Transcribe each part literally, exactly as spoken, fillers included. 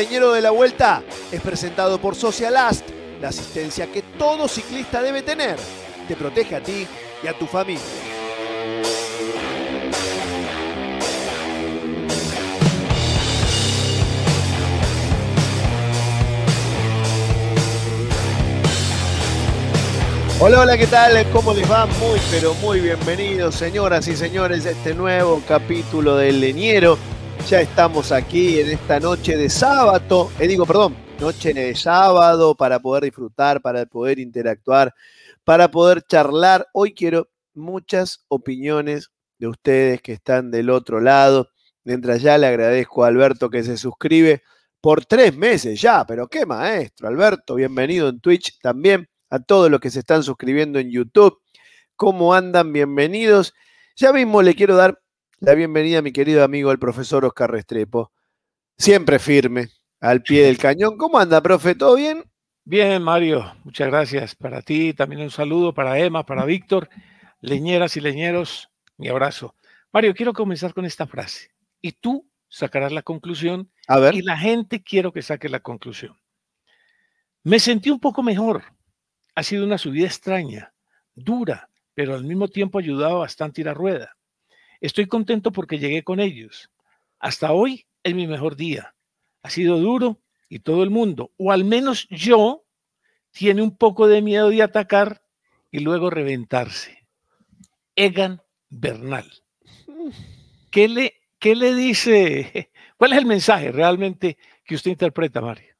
Leñero de la Vuelta es presentado por Socialast, la asistencia que todo ciclista debe tener. Te protege a ti y a tu familia. Hola, hola, ¿qué tal? ¿Cómo les va? Muy, pero muy bienvenidos, señoras y señores, a este nuevo capítulo del Leñero. Ya estamos aquí en esta noche de sábado, eh, digo, perdón, noche de sábado para poder disfrutar, para poder interactuar, para poder charlar. Hoy quiero muchas opiniones de ustedes que están del otro lado. Mientras ya le agradezco a Alberto que se suscribe por tres meses ya, pero qué maestro, Alberto, bienvenido en Twitch también. A todos los que se están suscribiendo en YouTube. ¿Cómo andan? Bienvenidos. Ya mismo le quiero dar la bienvenida a mi querido amigo, el profesor Oscar Restrepo. Siempre firme, al pie del cañón. ¿Cómo anda, profe? ¿Todo bien? Bien, Mario. Muchas gracias. Para ti también un saludo, para Emma, para Víctor. Leñeras y leñeros, mi abrazo. Mario, quiero comenzar con esta frase. Y tú sacarás la conclusión. A ver. Y la gente quiero que saque la conclusión. Me sentí un poco mejor. Ha sido una subida extraña, dura, pero al mismo tiempo ayudaba bastante a ir a rueda. Estoy contento porque llegué con ellos. Hasta hoy es mi mejor día. Ha sido duro y todo el mundo, o al menos yo, tiene un poco de miedo de atacar y luego reventarse. Egan Bernal. ¿Qué le, qué le dice? ¿Cuál es el mensaje realmente que usted interpreta, Mario?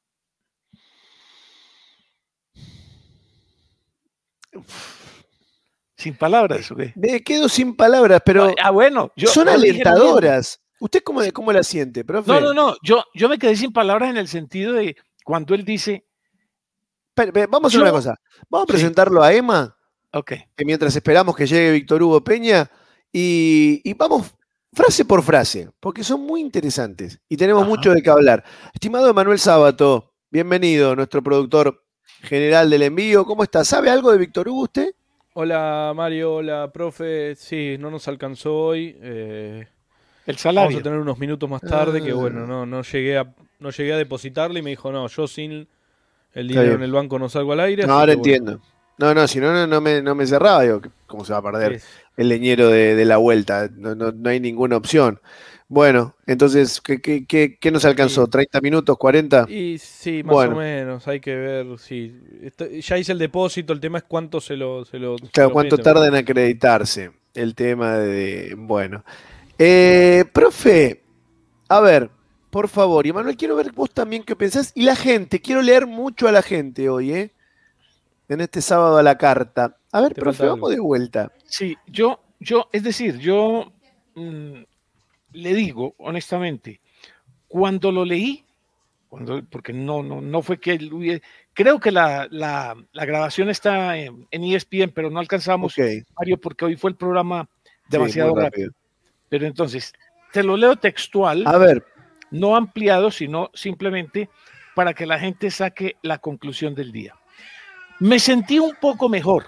Sin palabras, ¿o qué? Me quedo sin palabras, pero ah, bueno, yo, son yo alentadoras. ¿Usted cómo, cómo la siente, profe? No, no, no. Yo, yo me quedé sin palabras en el sentido de cuando él dice. Pero, pero, vamos a hacer yo, una cosa. Vamos a sí. presentarlo a Emma. Ok. Que mientras esperamos que llegue Víctor Hugo Peña. Y, y vamos frase por frase, porque son muy interesantes y tenemos Ajá. mucho de qué hablar. Estimado Emanuel Sábato, bienvenido, nuestro productor general del envío. ¿Cómo está? ¿Sabe algo de Víctor Hugo usted? Hola Mario, hola profe. Sí, no nos alcanzó hoy. Eh, El salario. Vamos a tener unos minutos más tarde, ah. que bueno, no, no, llegué a, no llegué a depositarle y me dijo, no, yo sin el dinero en el banco no salgo al aire. No, así ahora que, entiendo. Bueno. No, no, si no, no, no, me, no me cerraba. Digo, ¿cómo se va a perder es. el leñero de, de la vuelta? No, no, no hay ninguna opción. Bueno, entonces, ¿qué, qué, qué, qué nos alcanzó? Sí. ¿treinta minutos, cuarenta? Y sí, más bueno. o menos, hay que ver. Sí. Ya hice el depósito, el tema es cuánto se lo... Se lo claro, se lo cuánto meten, tarda en acreditarse. El tema de... Bueno. Eh, profe, a ver, por favor, y Manuel, quiero ver vos también qué pensás. Y la gente, quiero leer mucho a la gente hoy, ¿eh? En este sábado a la carta. A ver, profe, vamos de vuelta. Sí, yo, yo, es decir, yo mmm, le digo honestamente, cuando lo leí, cuando, porque no, no, no fue que hubiera, creo que la, la, la grabación está en, en E S P N, pero no alcanzamos, okay. Mario, porque hoy fue el programa demasiado sí, rápido. rápido. Pero entonces, te lo leo textual, a ver, no ampliado, sino simplemente para que la gente saque la conclusión del día. Me sentí un poco mejor.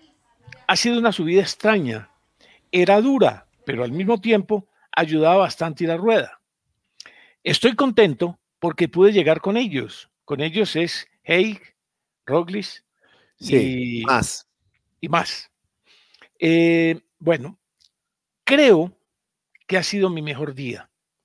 Ha sido una subida extraña. Era dura, pero al mismo tiempo ayudaba bastante a ir a rueda. Estoy contento porque pude llegar con ellos. Con ellos es Haig, Roglic sí, y más. Y más. Eh, bueno, creo que ha sido mi mejor día.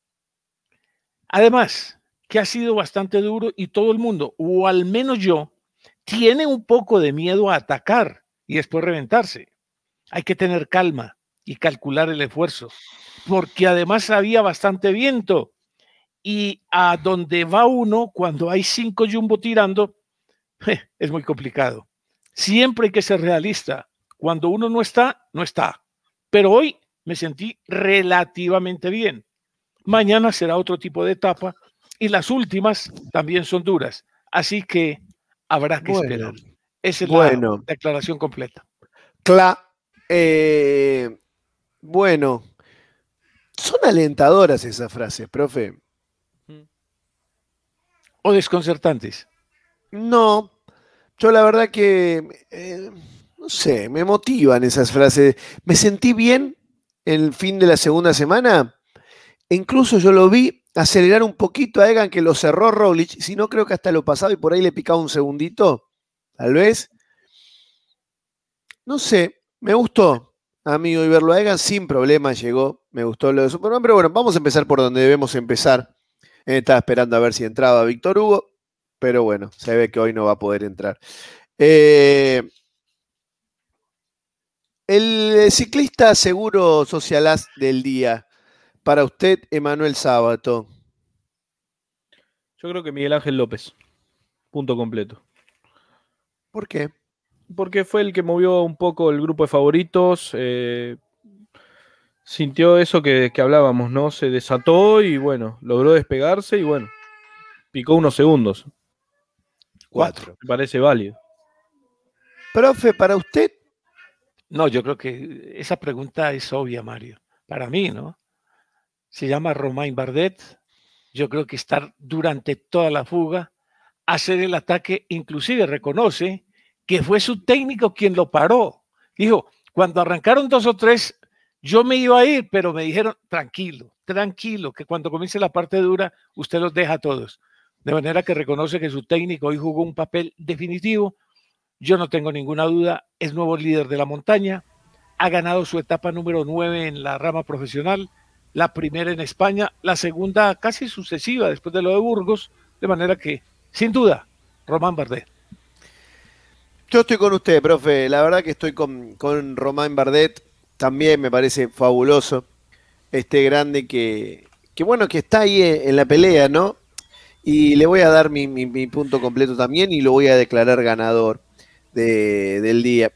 Además, que ha sido bastante duro y todo el mundo, o al menos yo, tiene un poco de miedo a atacar y después reventarse. Hay que tener calma y calcular el esfuerzo, porque además había bastante viento y a donde va uno cuando hay cinco jumbo tirando es muy complicado. Siempre hay que ser realista. Cuando uno no está, no está. Pero hoy me sentí relativamente bien. Mañana será otro tipo de etapa y las últimas también son duras. Así que habrá que bueno, esperar. Esa es bueno. la declaración completa. Cla eh, bueno, son alentadoras esas frases, profe. ¿O desconcertantes? No, yo la verdad que, eh, no sé, me motivan esas frases. Me sentí bien el fin de la segunda semana. E incluso yo lo vi acelerar un poquito a Egan, que lo cerró Roglic, si no creo que hasta lo pasaba y por ahí le picaba un segundito, tal vez. No sé, me gustó, amigo, y verlo a Egan sin problema llegó, me gustó lo de Superman, pero bueno, vamos a empezar por donde debemos empezar. Eh, estaba esperando a ver si entraba Víctor Hugo, pero bueno, se ve que hoy no va a poder entrar. Eh, el ciclista seguro socialaz del día, para usted, Emanuel Sábato. Yo creo que Miguel Ángel López, punto completo. ¿Por qué? Porque fue el que movió un poco el grupo de favoritos, eh, sintió eso que, que hablábamos, ¿no? Se desató y bueno, logró despegarse y bueno, picó unos segundos. Cuatro. Me parece válido. Profe, para usted. No, yo creo que esa pregunta es obvia, Mario. Para mí, ¿no? Se llama Romain Bardet. Yo creo que estar durante toda la fuga, hacer el ataque, inclusive reconoce que fue su técnico quien lo paró. Dijo, cuando arrancaron dos o tres, yo me iba a ir, pero me dijeron, tranquilo, tranquilo, que cuando comience la parte dura, usted los deja a todos. De manera que reconoce que su técnico hoy jugó un papel definitivo. Yo no tengo ninguna duda, es nuevo líder de la montaña, ha ganado su etapa número nueve en la rama profesional, la primera en España, la segunda casi sucesiva después de lo de Burgos, de manera que, sin duda, Romain Bardet. Yo estoy con usted, profe, la verdad que estoy con, con Romain Bardet, también me parece fabuloso, este grande que, que bueno, que está ahí en, en la pelea, ¿no? Y le voy a dar mi, mi, mi punto completo también y lo voy a declarar ganador de, del día.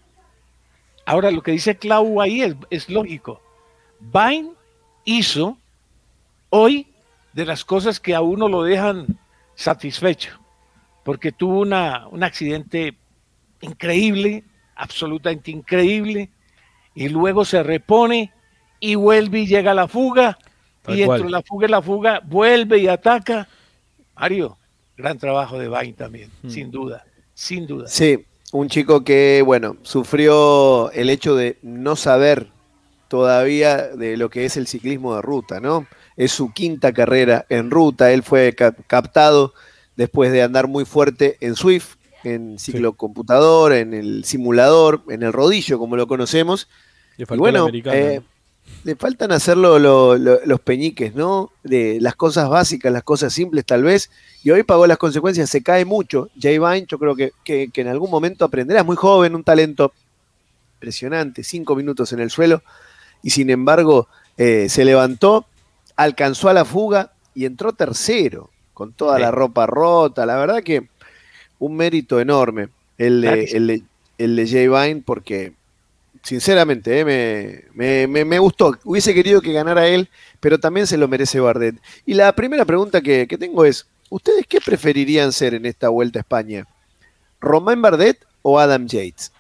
Ahora, lo que dice Clau ahí es, es lógico. Bain hizo hoy de las cosas que a uno lo dejan satisfecho, porque tuvo una, un accidente increíble, absolutamente increíble, y luego se repone y vuelve y llega a la fuga, Tal y cual. entre la fuga y la fuga vuelve y ataca. Mario, gran trabajo de Bain también, hmm. sin duda, sin duda. Sí, un chico que, bueno, sufrió el hecho de no saber todavía de lo que es el ciclismo de ruta, ¿no? Es su quinta carrera en ruta, él fue cap- captado después de andar muy fuerte en Swift, en ciclocomputador, en el simulador, en el rodillo, como lo conocemos. Le faltó y bueno, el americano, eh, ¿no? le faltan hacerlo lo, lo, los peñiques, ¿no? De las cosas básicas, las cosas simples tal vez, y hoy pagó las consecuencias, se cae mucho. Jay Vine, yo creo que, que, que en algún momento aprenderá, es muy joven, un talento impresionante, cinco minutos en el suelo, y sin embargo eh, se levantó, alcanzó a la fuga y entró tercero, con toda sí. la ropa rota, la verdad que un mérito enorme el de, el de, el de Jay Vine, porque sinceramente, eh, me, me, me, me gustó. Hubiese querido que ganara él, pero también se lo merece Bardet. Y la primera pregunta que, que tengo es, ¿ustedes qué preferirían ser en esta Vuelta a España? ¿Romain Bardet o Adam Yates?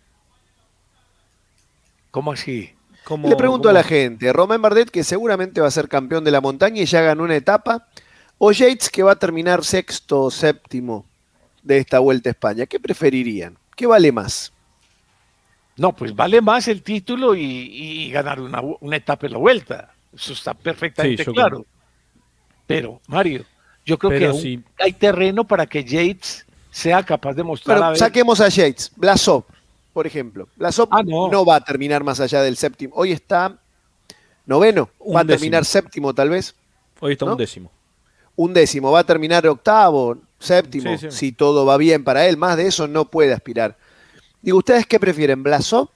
¿Cómo así? ¿Cómo, Le pregunto cómo? a la gente, ¿Romain Bardet, que seguramente va a ser campeón de la montaña y ya ganó una etapa, o Yates, que va a terminar sexto o séptimo de esta Vuelta a España? ¿Qué preferirían? ¿Qué vale más? No, pues vale más el título y, y ganar una, una etapa en la Vuelta. Eso está perfectamente sí, claro. Creo. Pero, Mario, yo creo Pero que aún sí. hay terreno para que Yates sea capaz de mostrar. Bueno, a ver... saquemos a Yates. Blasov, por ejemplo. Blasov ah, no. no va a terminar más allá del séptimo. Hoy está noveno. Un va a décimo. terminar séptimo, tal vez. Hoy está ¿no? un décimo. Un décimo. Va a terminar octavo, séptimo, sí, sí. si todo va bien para él. Más de eso no puede aspirar. Digo, ¿ustedes qué prefieren, Blasov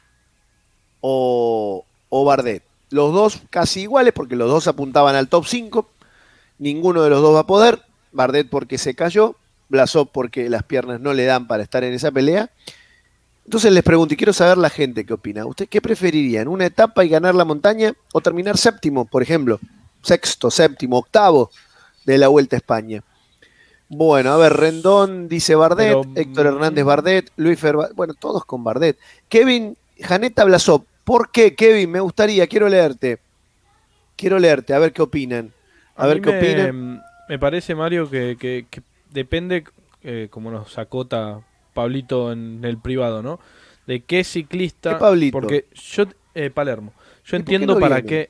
o, o Bardet? Los dos casi iguales porque los dos apuntaban al top cinco. Ninguno de los dos va a poder. Bardet porque se cayó, Blasov porque las piernas no le dan para estar en esa pelea. Entonces les pregunto y quiero saber la gente qué opina. ¿Ustedes qué preferirían? ¿Una etapa y ganar la montaña o terminar séptimo, por ejemplo? Sexto, séptimo, octavo de la Vuelta a España. Bueno, a ver, Rendón dice Bardet, Pero, Héctor Hernández Bardet, Luis Fer, bueno, todos con Bardet. Kevin Janeta Blasov, ¿por qué, Kevin? Me gustaría, quiero leerte. Quiero leerte, a ver qué opinan. A, a ver qué me, opinan. Me parece, Mario, que, que, que depende, eh, como nos acota Pablito en el privado, ¿no? De qué ciclista. ¿Qué Pablito? Porque yo, eh, Palermo, yo entiendo para viene? qué.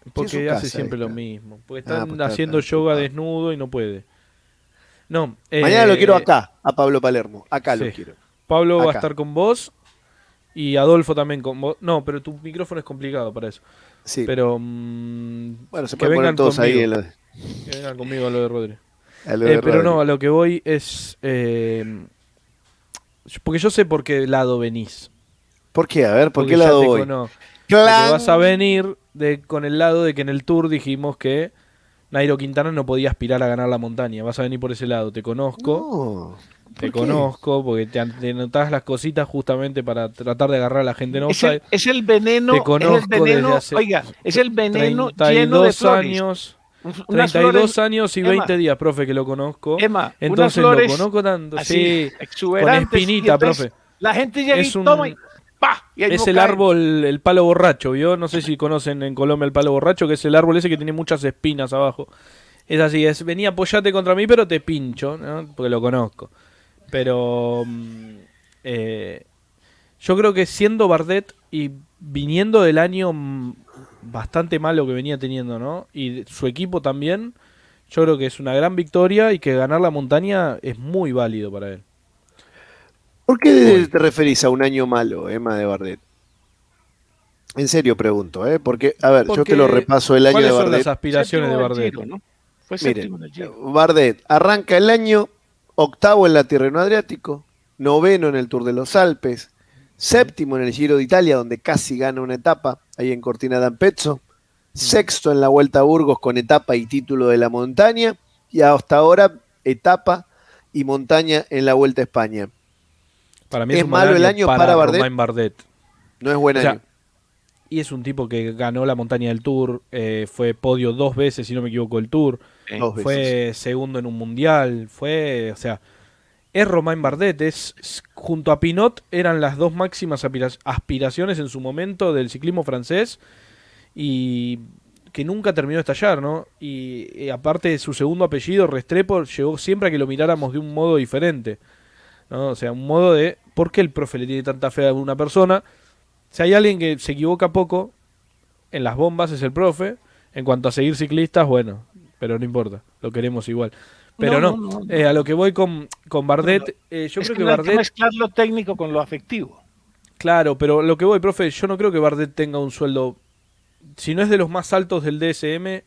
Porque su hace casa, siempre ahí lo está. mismo. Porque Ah, están pues está- haciendo está yoga ocupado. desnudo y no puede. No. Mañana lo eh, quiero acá, a Pablo Palermo. Acá lo sí. quiero. Pablo va a Acá. estar con vos y Adolfo también con vos. No, pero tu micrófono es complicado para eso. Sí. Pero mm, Bueno, se que pueden poner vengan todos ahí conmigo. en lo, Que vengan conmigo a lo de Rodri. a lo Eh, de pero no, Rodri. a lo que voy es... eh, porque yo sé por qué lado venís. ¿Por qué? A ver, ¿por Porque qué ya lado te voy? conozco. Porque ¡Clan! vas a venir de, con el lado de que en el Tour dijimos que Nairo Quintana no podía aspirar a ganar la montaña. Vas a venir por ese lado. Te conozco. No. Te ¿Por qué? conozco porque te, te notás las cositas justamente para tratar de agarrar a la gente en Es el, offside. es el Te veneno, es el conozco desde veneno, hace oiga, es el veneno treinta y lleno de dos flores. años. Unas treinta y dos flores, años y Emma, veinte días, profe, que lo conozco. Emma, unas Entonces lo flores conozco tanto. así, Sí, con exuberantes. espinita, Y entonces profe. la gente llega Es y toma y un... ¡pa! Y ahí Es mismo el caen. árbol, el palo borracho, ¿vio? No sé si conocen en Colombia el palo borracho, que es el árbol ese que tiene muchas espinas abajo. Es así, es, vení, apoyate contra mí, pero te pincho, ¿no? Porque lo conozco. Pero mm, eh, yo creo que siendo Bardet y viniendo del año mm, bastante malo que venía teniendo, ¿no? Y su equipo también, yo creo que es una gran victoria y que ganar la montaña es muy válido para él. ¿Por qué Muy. te referís a un año malo, Emma de Bardet? En serio pregunto, ¿eh? Porque, a ver, yo te lo Porque, repaso el año de ¿cuáles son las Bardet. aspiraciones de Séptimo del Bardet? Giro, ¿no? Fue Miren, séptimo en el Giro. Bardet arranca el año octavo en la Tirreno Adriático, noveno en el Tour de los Alpes, séptimo en el Giro de Italia, donde casi gana una etapa, ahí en Cortina d'Ampezzo, sexto en la Vuelta a Burgos con etapa y título de la montaña, y hasta ahora etapa y montaña en la Vuelta a España. Para mí ¿Es es un mal malo el año año para, para Bardet? Romain Bardet. No es buen O sea, año. y es un tipo que ganó la montaña del Tour, eh, fue podio dos veces, si no me equivoco, el Tour. Dos veces. Fue segundo en un mundial, fue, o sea, es Romain Bardet, es, es- junto a Pinot eran las dos máximas aspira- aspiraciones en su momento del ciclismo francés y que nunca terminó de estallar, ¿no? Y, y aparte de su segundo apellido, Restrepo, llegó siempre a que lo miráramos de un modo diferente, ¿no? O sea, un modo de, ¿por qué el profe le tiene tanta fe a una persona? Si hay alguien que se equivoca poco en las bombas es el profe, en cuanto a seguir ciclistas, bueno, pero no importa, lo queremos igual. Pero no, No, no, no, no. eh, a lo que voy con, con Bardet, Bueno, eh, yo es creo que que no hay que Bardet, mezclar lo técnico con lo afectivo. claro, pero lo que voy, profe, yo no creo que Bardet tenga un sueldo, si no es de los más altos del D S M,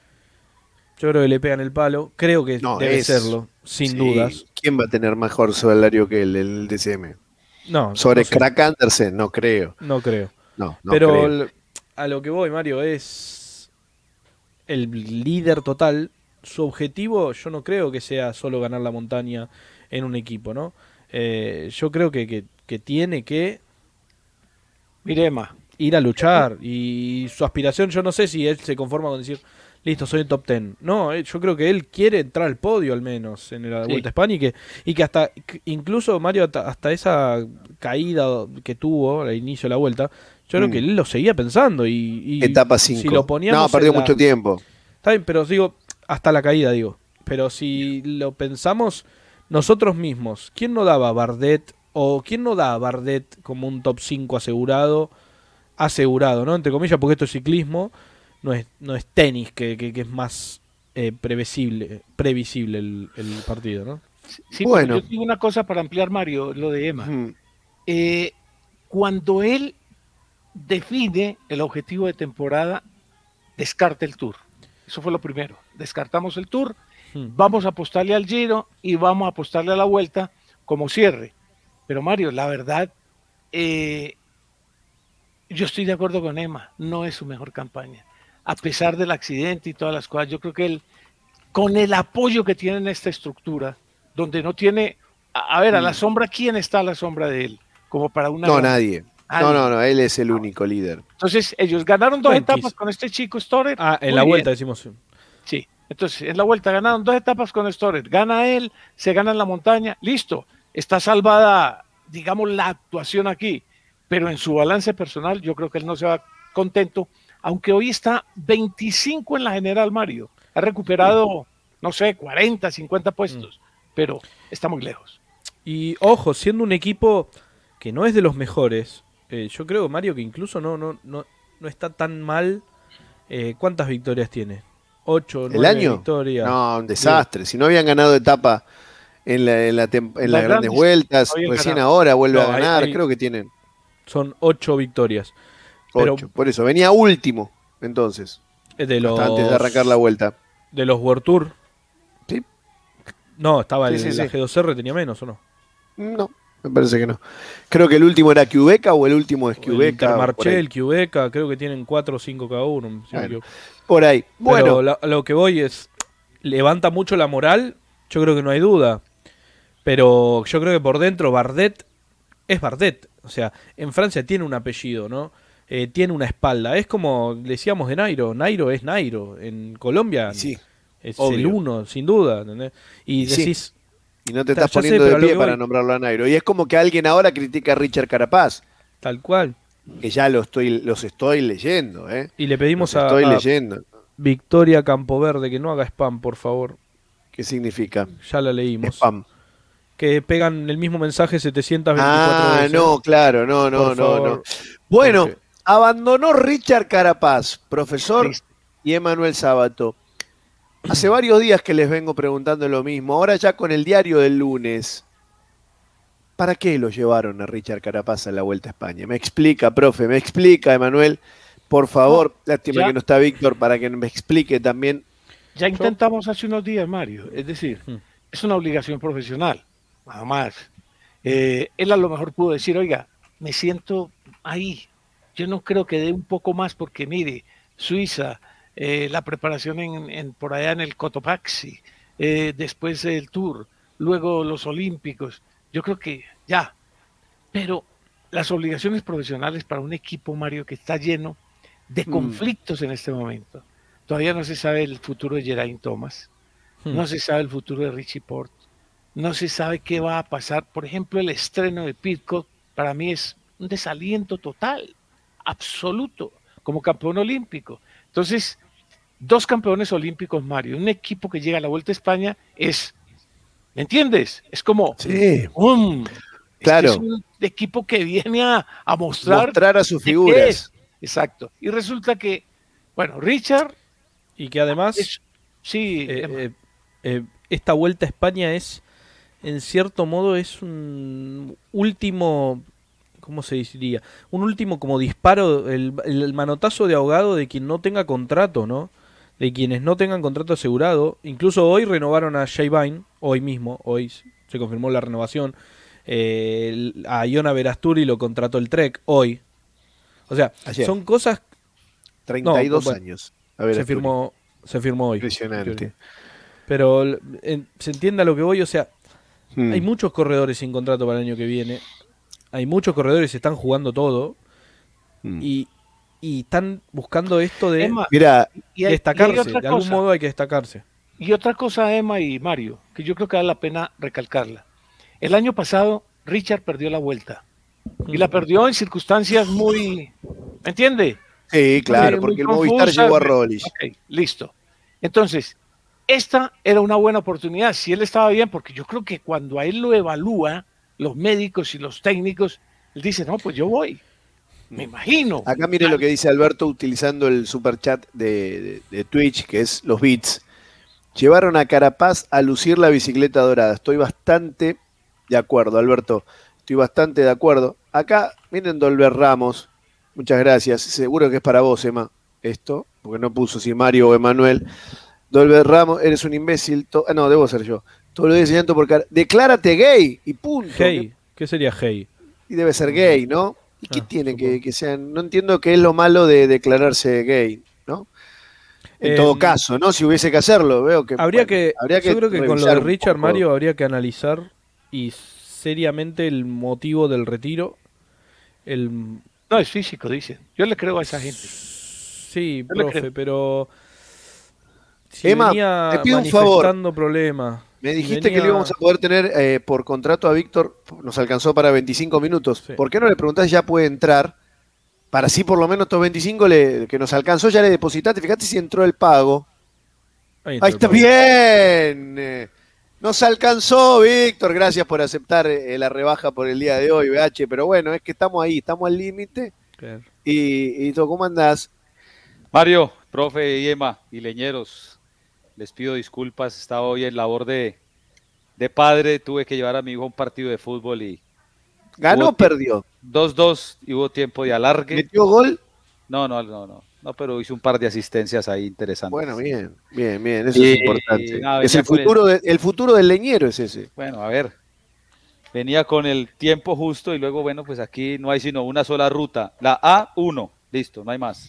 yo creo que le pegan el palo, creo que No, debe es- serlo, sin Sí, dudas. ¿quién va a tener mejor salario que él, el D C M? No, Sobre no sé, Crack Andersen, no creo. no creo. No, no pero creo. l- a lo que voy, Mario, es el líder total. Su objetivo, yo no creo que sea solo ganar la montaña en un equipo, ¿no? Eh, yo creo que, que- que tiene que Mire, Emma, ir a luchar. Y su aspiración, yo no sé si él se conforma con decir, listo, soy el top ten. No, eh, yo creo que él quiere entrar al podio al menos en la Sí. Vuelta a España y que, y que hasta, que incluso Mario, hasta, hasta esa caída que tuvo al inicio de la Vuelta, yo creo Mm. que él lo seguía pensando y, y Etapa si cinco. lo poníamos No, perdió en la- mucho tiempo. Está bien, pero digo, hasta la caída, digo. Pero si lo pensamos nosotros mismos, ¿quién no daba a Bardet o quién no da a Bardet como un top cinco asegurado? Asegurado, ¿no? Entre comillas, porque esto es ciclismo, no es, no es tenis, que, que- que es más eh, previsible, previsible el, el partido, ¿no? sí, Bueno. pero yo digo una cosa para ampliar, Mario, lo de Emma. Mm. Eh, cuando él define el objetivo de temporada, descarta el Tour. Eso fue lo primero. Descartamos el Tour, Hmm. vamos a apostarle al Giro y vamos a apostarle a la Vuelta como cierre. Pero Mario, la verdad, eh, yo estoy de acuerdo con Emma, no es su mejor campaña. A pesar del accidente y todas las cosas, yo creo que él, con el apoyo que tiene en esta estructura, donde no tiene, a, a ver, a la Mm. sombra, ¿quién está a la sombra de él? Como para una... No, gran- nadie. No, Nadie. no, no, él es el único líder. Entonces, ellos ganaron dos Bueno, etapas quis- con este chico Storer. Ah, en Muy la bien. Vuelta decimos. Sí, entonces en la vuelta ganaron dos etapas con Storer, gana él, se gana en la montaña, listo, está salvada, digamos, la actuación aquí, pero en su balance personal yo creo que él no se va contento, aunque hoy está veinticinco en la general, Mario, ha recuperado, no sé, cuarenta, cincuenta puestos, pero está muy lejos. Y ojo, siendo un equipo que no es de los mejores, eh, yo creo, Mario, que incluso no, no, no, no está tan mal Eh, ¿Cuántas victorias tiene? Ocho, ¿El nueve año? victorias. No, un desastre. Si no habían ganado etapa en, la, en, la tem- en las grandes vueltas, no habían recién ganado. ahora vuelve No, a hay- ganar. hay- Creo que tienen Son ocho victorias. Pero ocho. Por eso, venía último, entonces, es de los, hasta antes de arrancar la vuelta. de los World Tour. ¿Sí? No, estaba Sí, el, sí, la sí. G dos R, tenía menos, ¿o no? No, me parece que no. Creo que el último era Quebeca o el último es El Quebeca. Intermarché, el Quebeca, creo que tienen cuatro o cinco cada uno. si me Bueno, equivoco. Por ahí. Pero Bueno, la- lo que voy es, levanta mucho la moral, yo creo que no hay duda. Pero yo creo que por dentro Bardet es Bardet. O sea, en Francia tiene un apellido, ¿no? Eh, tiene una espalda. Es como decíamos de Nairo. Nairo es Nairo. En Colombia sí. es obvio. el uno, sin duda. ¿entendés? Y Y sí. decís, Y no te Ya estás sé, poniendo pero a de lo pie que para voy- nombrarlo a Nairo. Y es como que alguien ahora critica a Richard Carapaz, tal cual. que ya lo estoy, los estoy leyendo, ¿eh? Y le pedimos Los a, estoy a leyendo. Victoria Campoverde que no haga spam, por favor. ¿Qué significa? Ya la leímos. Spam. Que pegan el mismo mensaje setecientos veinticuatro Ah, veces. no, claro, no, no, Por no, favor, no. Bueno, porque- abandonó Richard Carapaz, profesor y Emanuel Sábato. Hace varios días que les vengo preguntando lo mismo. Ahora ya con el diario del lunes. ¿Para qué lo llevaron a Richard Carapaz a la Vuelta a España? Me explica, profe, me explica, Emanuel. Por favor, lástima ya. que no está Víctor para que me explique también. Ya intentamos hace unos días, Mario. Es decir, Hmm. es una obligación profesional, nada más. Eh, él a lo mejor pudo decir, oiga, me siento ahí. Yo no creo que dé un poco más porque, mire, Suiza, eh, la preparación en, en- por allá en el Cotopaxi, eh, después el Tour, luego los Olímpicos. Yo creo que ya. Pero las obligaciones profesionales para un equipo, Mario, que está lleno de Mm. conflictos en este momento. Todavía no se sabe el futuro de Geraint Thomas, Hmm. no se sabe el futuro de Richie Porte, no se sabe qué va a pasar. Por ejemplo, el estreno de Pidcock para mí es un desaliento total, absoluto, como campeón olímpico. Entonces, dos campeones olímpicos, Mario, un equipo que llega a la Vuelta a España es, ¿me entiendes? Es como, Sí, ¡um! claro. Este es un equipo que viene a, a mostrar, Mostrar a sus de qué figuras. es. Exacto. Y resulta que, bueno, Richard Y que además, es, sí, eh, Emma, eh, eh, esta vuelta a España es, en cierto modo, es un último, ¿cómo se diría? Un último como disparo, el, el manotazo de ahogado de quien no tenga contrato, ¿no? De quienes no tengan contrato asegurado. Incluso hoy renovaron a Jay Vine, hoy mismo, hoy se confirmó la renovación. Eh, el- a Iona Verasturi lo contrató el Trek hoy. O sea, Ayer. son cosas. treinta y dos No, bueno, años. A ver, se Asturi. firmó, se firmó hoy. Impresionante. Pero l- en- se entiende a lo que voy, o sea, Hmm. hay muchos corredores sin contrato para el año que viene. Hay muchos corredores que están jugando todo Hmm. y, y están buscando esto de Emma, Mira, y hay- y hay destacarse. otra De algún cosa, modo hay que destacarse. y otra cosa, Emma y Mario, que yo creo que vale la pena recalcarla. El año pasado, Richard perdió la vuelta. Y la perdió en circunstancias muy, ¿me entiende? sí, claro, Muy- porque muy el Movistar confusas. llegó a Roglic. Ok, listo. Entonces, esta era una buena oportunidad. Si él estaba bien, porque yo creo que cuando a él lo evalúa, los médicos y los técnicos, él dice, no, pues yo voy. Me imagino. Acá mire lo que dice Alberto utilizando el superchat de, de, de Twitch, que es los bits. Llevaron a Carapaz a lucir la bicicleta dorada. Estoy bastante de acuerdo, Alberto. Estoy bastante de acuerdo. Acá miren Dolber Ramos. Muchas gracias. Seguro que es para vos, Emma, esto, porque no puso si Mario o Emanuel. Dolber Ramos, eres un imbécil. To- ah, no, debo ser yo. Todo lo enseñando por cara. Declárate gay y punto. Hey, ¿qué sería Hey? Y debe ser gay, ¿no? ¿Y qué Ah, tiene supongo. que, que sean? No entiendo qué es lo malo de declararse gay, ¿no? En Eh, todo caso, ¿no? Si hubiese que hacerlo, veo que. Habría, bueno, que, habría yo creo que con lo revisar de un Richard poco. Mario habría que analizar y seriamente el motivo del retiro. El, No, es físico, dicen. Yo le creo a esa gente. sí, Yo le profe, creo. pero si Emma, venía te pido un favor. manifestando problemas. Me dijiste venía- que le íbamos a poder tener eh, por contrato a Víctor, nos alcanzó para veinticinco minutos. Sí. ¿Por qué no le preguntás si ya puede entrar? Para así por lo menos estos veinticinco le, que nos alcanzó ya le depositaste. Fíjate si entró el pago. Ahí Ahí está el pago. bien. Eh, Nos alcanzó, Víctor. Gracias por aceptar eh, la rebaja por el día de hoy, B H. Pero bueno, es que estamos ahí, estamos al límite. Claro. Y, y tú, ¿cómo andás? Mario, profe y Emma y leñeros, les pido disculpas, estaba hoy en labor de, de padre, tuve que llevar a mi hijo a un partido de fútbol y... ¿Ganó o perdió? dos dos y hubo tiempo de alargue. ¿Metió gol? No, no, no, no, no, pero hizo un par de asistencias ahí interesantes. Bueno, bien, bien, bien, eso y, es importante. No, es el futuro, el... De, el futuro del leñero es ese. Bueno, a ver, venía con el tiempo justo y luego, bueno, pues aquí no hay sino una sola ruta, la A uno, listo, no hay más.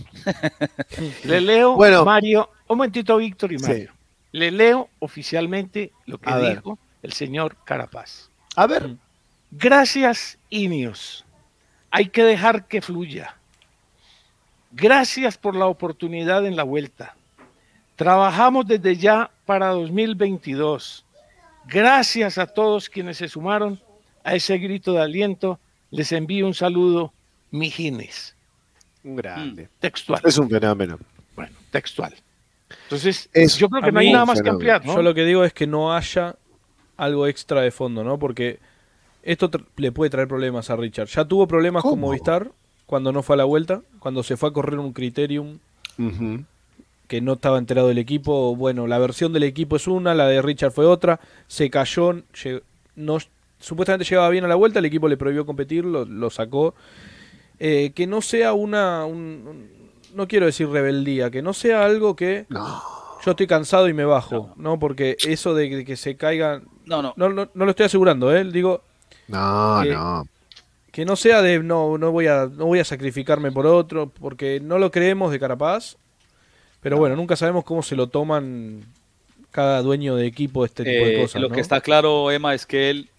Le leo, bueno, Mario, un momentito, Víctor y Mario. Sí. Le leo oficialmente lo que a dijo ver. el señor Carapaz. A ver. Gracias, Ineos. Hay que dejar que fluya. Gracias por la oportunidad en la vuelta. Trabajamos desde ya para dos mil veintidós. Gracias a todos quienes se sumaron a ese grito de aliento. Les envío un saludo, mijines. Un grande. Textual. Es un fenómeno. Bueno, textual. Entonces, es, yo creo que no hay nada más fenómeno. que ampliar, ¿no? Yo lo que digo es que no haya algo extra de fondo, ¿no? Porque esto le puede traer problemas a Richard. Ya tuvo problemas ¿Cómo? con Movistar cuando no fue a la vuelta, cuando se fue a correr un Criterium uh-huh. que no estaba enterado del equipo. Bueno, la versión del equipo es una, la de Richard fue otra. Se cayó, no, supuestamente llegaba bien a la vuelta, el equipo le prohibió competir, lo, lo sacó. Eh, que no sea una, un, un, no quiero decir rebeldía, que no sea algo que no. yo estoy cansado y me bajo, ¿no? ¿no? Porque eso de, de que se caigan, no, no, no, no, no lo estoy asegurando, ¿eh? Digo, no, que, no. Que no sea de no, no voy a, no voy a sacrificarme por otro, porque no lo creemos de Carapaz, pero no. Bueno, nunca sabemos cómo se lo toman cada dueño de equipo este tipo eh, de cosas. Lo ¿no? que está claro, Emma, es que él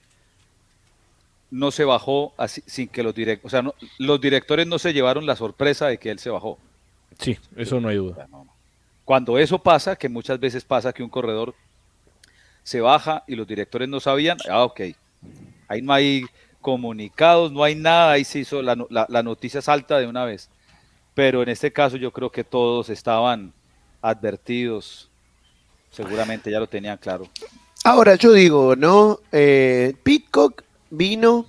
no se bajó así, sin que los directores, o sea, no, los directores no se llevaron la sorpresa de que él se bajó. Sí, eso no hay duda. Cuando eso pasa, que muchas veces pasa que un corredor se baja y los directores no sabían, ah, ok, ahí no hay comunicados, no hay nada, ahí se hizo, la, la, la noticia salta de una vez. Pero en este caso yo creo que todos estaban advertidos, seguramente ya lo tenían claro. Ahora yo digo, ¿no? Eh, Pidcock vino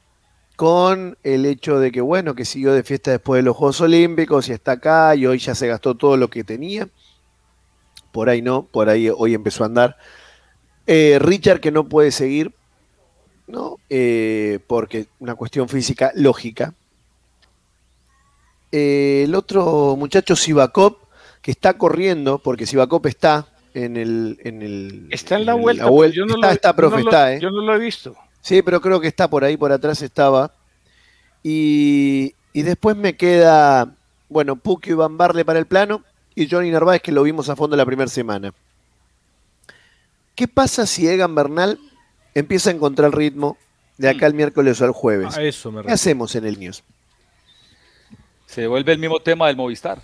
con el hecho de que, bueno, que siguió de fiesta después de los Juegos Olímpicos y está acá y hoy ya se gastó todo lo que tenía. Por ahí no, por ahí hoy empezó a andar. Eh, Richard que no puede seguir, ¿no? Eh, porque una cuestión física lógica. Eh, el otro muchacho, Sivakov, que está corriendo, porque Sivakov está en el... En el está en la en vuelta. La vuelta. Yo no está, lo, está, profe, yo no lo, está, ¿eh? Yo no lo he visto. Sí, pero creo que está por ahí, por atrás estaba. Y, y después me queda, bueno, Puccio y Van Barle para el plano y Johnny Narváez, que lo vimos a fondo la primera semana. ¿Qué pasa si Egan Bernal empieza a encontrar el ritmo de acá el miércoles o el jueves? A eso me ¿Qué refiero. hacemos en el News? Se vuelve el mismo tema del Movistar.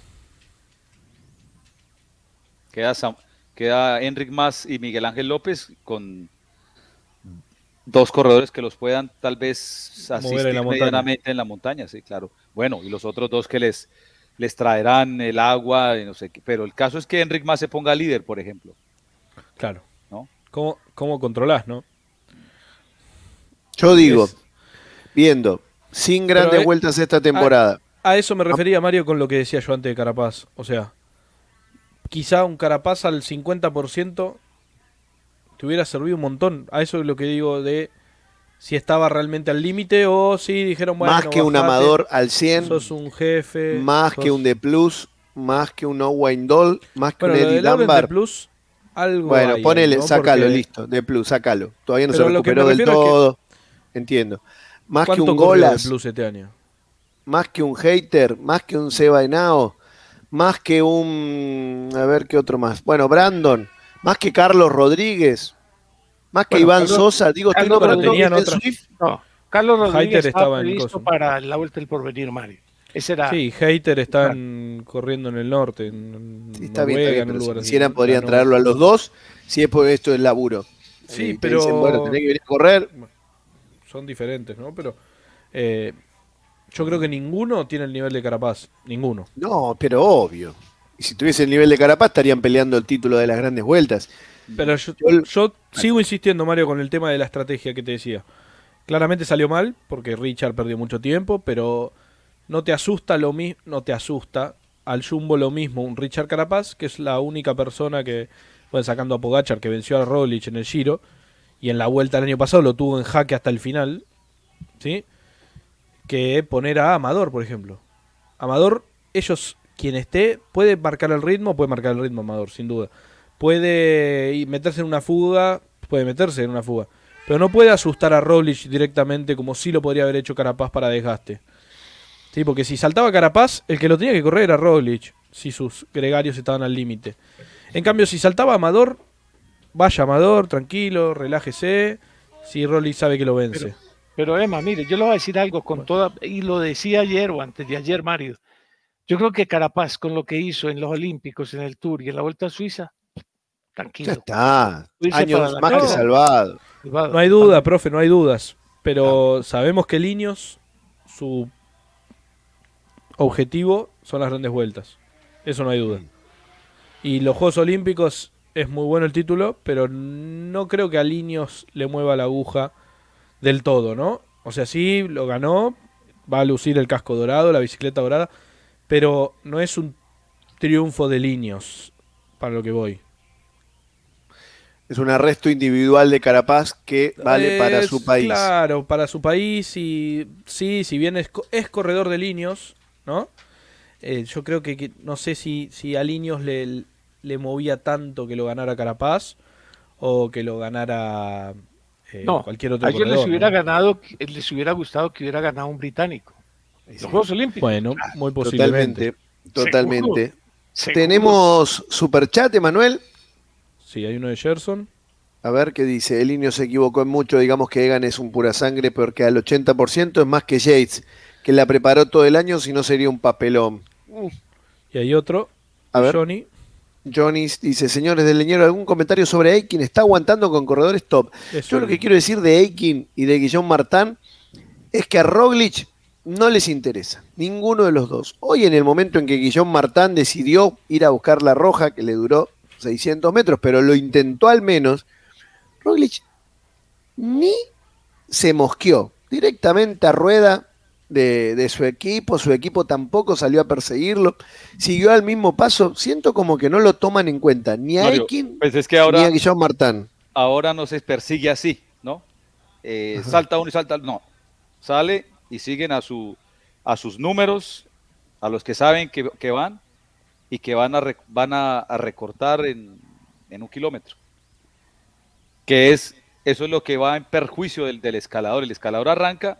Queda, Sam, queda Enric Mas y Miguel Ángel López con dos corredores que los puedan tal vez asistir en la medianamente en la montaña, sí, claro. Bueno, y los otros dos que les, les traerán el agua, no sé qué. Pero el caso es que Enric Mas se ponga líder, por ejemplo. Claro. ¿No? ¿Cómo, cómo controlás, no? Yo digo, es... viendo, sin grandes Pero, eh, vueltas esta temporada. A, a eso me refería, Mario, con lo que decía yo antes de Carapaz. O sea, quizá un Carapaz al cincuenta por ciento te hubiera servido un montón. A eso es lo que digo de si estaba realmente al límite o si dijeron, bueno, más que bajate, un Amador al cien, sos un jefe. Más sos... que un D Plus, más que un Owain Doll, más que bueno, un lo Eddie de Laurent Dunbar. D Plus, algo bueno, hay ponele, ahí, ¿no? sácalo, Porque... listo, D Plus, sácalo. Todavía no Pero se lo que recuperó me del refiero es todo. Que... Entiendo. Más que un Golas, de Plus este año? Más que un Hater, más que un Seba Henao, más que un... A ver, ¿qué otro más? Bueno, Brandon, más que Carlos Rodríguez, más que bueno, Iván Carlos, Sosa. Digo, estoy nombrando tenían el otra... Swift. No, Carlos Rodríguez estaba estaba previsto para la Vuelta del Porvenir, Mario. Ese era... Sí, Hater están claro. corriendo en el norte, en sí, está Noruega, bien, está bien, en un pero lugar si así. quisieran podrían no... traerlo a los dos, si es por esto es laburo. Sí, eh, pero... Dicen, bueno, tenés que venir a correr. Son diferentes, ¿no? Pero eh, yo creo que ninguno tiene el nivel de Carapaz, ninguno. No, pero obvio. Y si tuviese el nivel de Carapaz estarían peleando el título de las grandes vueltas. Pero yo, yo, yo sigo insistiendo, Mario, con el tema de la estrategia que te decía. Claramente salió mal, porque Richard perdió mucho tiempo, pero no te asusta lo mismo, no te asusta al Jumbo lo mismo un Richard Carapaz, que es la única persona que, bueno, sacando a Pogačar, que venció a Roglic en el Giro, y en la Vuelta del año pasado lo tuvo en jaque hasta el final, ¿sí? Que poner a Amador, por ejemplo. Amador, ellos, quien esté, puede marcar el ritmo, puede marcar el ritmo Amador, sin duda. Puede meterse en una fuga, puede meterse en una fuga. Pero no puede asustar a Roglic directamente como sí lo podría haber hecho Carapaz para desgaste. Sí, porque si saltaba Carapaz, el que lo tenía que correr era Roglic, si sus gregarios estaban al límite. En cambio, si saltaba Amador, vaya Amador, tranquilo, relájese, si Roglic sabe que lo vence. Pero, pero Emma, mire, yo le voy a decir algo con toda, y lo decía ayer o antes de ayer, Mario. Yo creo que Carapaz, con lo que hizo en los Olímpicos, en el Tour y en la Vuelta a Suiza, tranquilo. Ya está, Irse años para más la que casa. salvado. No hay duda, profe, no hay dudas. Pero sabemos que Linios, su objetivo son las grandes vueltas. Eso no hay duda. Y los Juegos Olímpicos es muy bueno el título, pero no creo que a Linios le mueva la aguja del todo, ¿no? O sea, sí, lo ganó, va a lucir el casco dorado, la bicicleta dorada, pero no es un triunfo de Linios, para lo que voy. Es un arresto individual de Carapaz que vale para Es, su país. Claro, para su país y sí, si bien es, co- es corredor de Linios, ¿no? Eh, yo creo que, que no sé si, si a Linios le, le movía tanto que lo ganara Carapaz o que lo ganara eh, No, cualquier otro a ellos corredor. les hubiera ¿no? ganado, les hubiera gustado que hubiera ganado un británico. Los Juegos Olímpicos. Bueno, muy posiblemente. Totalmente, totalmente. Seguro. Tenemos superchat, Emanuel. Sí, hay uno de Gerson. A ver qué dice. El Inio se equivocó en mucho. Digamos que Egan es un pura sangre, porque al ochenta por ciento es más que Yates, que la preparó todo el año, si no sería un papelón. Y hay otro, A ver. Johnny. Johnny dice, señores del Leñero, ¿algún comentario sobre Aikin? ¿Está aguantando con corredores top? Eso. Yo lo que quiero decir de Aikin y de Guillaume Martin es que a Roglic no les interesa, ninguno de los dos. Hoy, en el momento en que Guillaume Martin decidió ir a buscar la roja, que le duró seiscientos metros, pero lo intentó al menos, Roglic ni se mosqueó, directamente a rueda de, de su equipo, su equipo tampoco salió a perseguirlo, siguió al mismo paso. Siento como que no lo toman en cuenta ni a Mario, Aikin pues es que ni ahora, a Guillaume Martin. ahora no se persigue así, ¿no? Eh, salta uno y salta, no, sale y siguen a su a sus números, a los que saben que, que van y que van a re- van a, a recortar en, en un kilómetro, que es eso es lo que va en perjuicio del, del escalador. El escalador arranca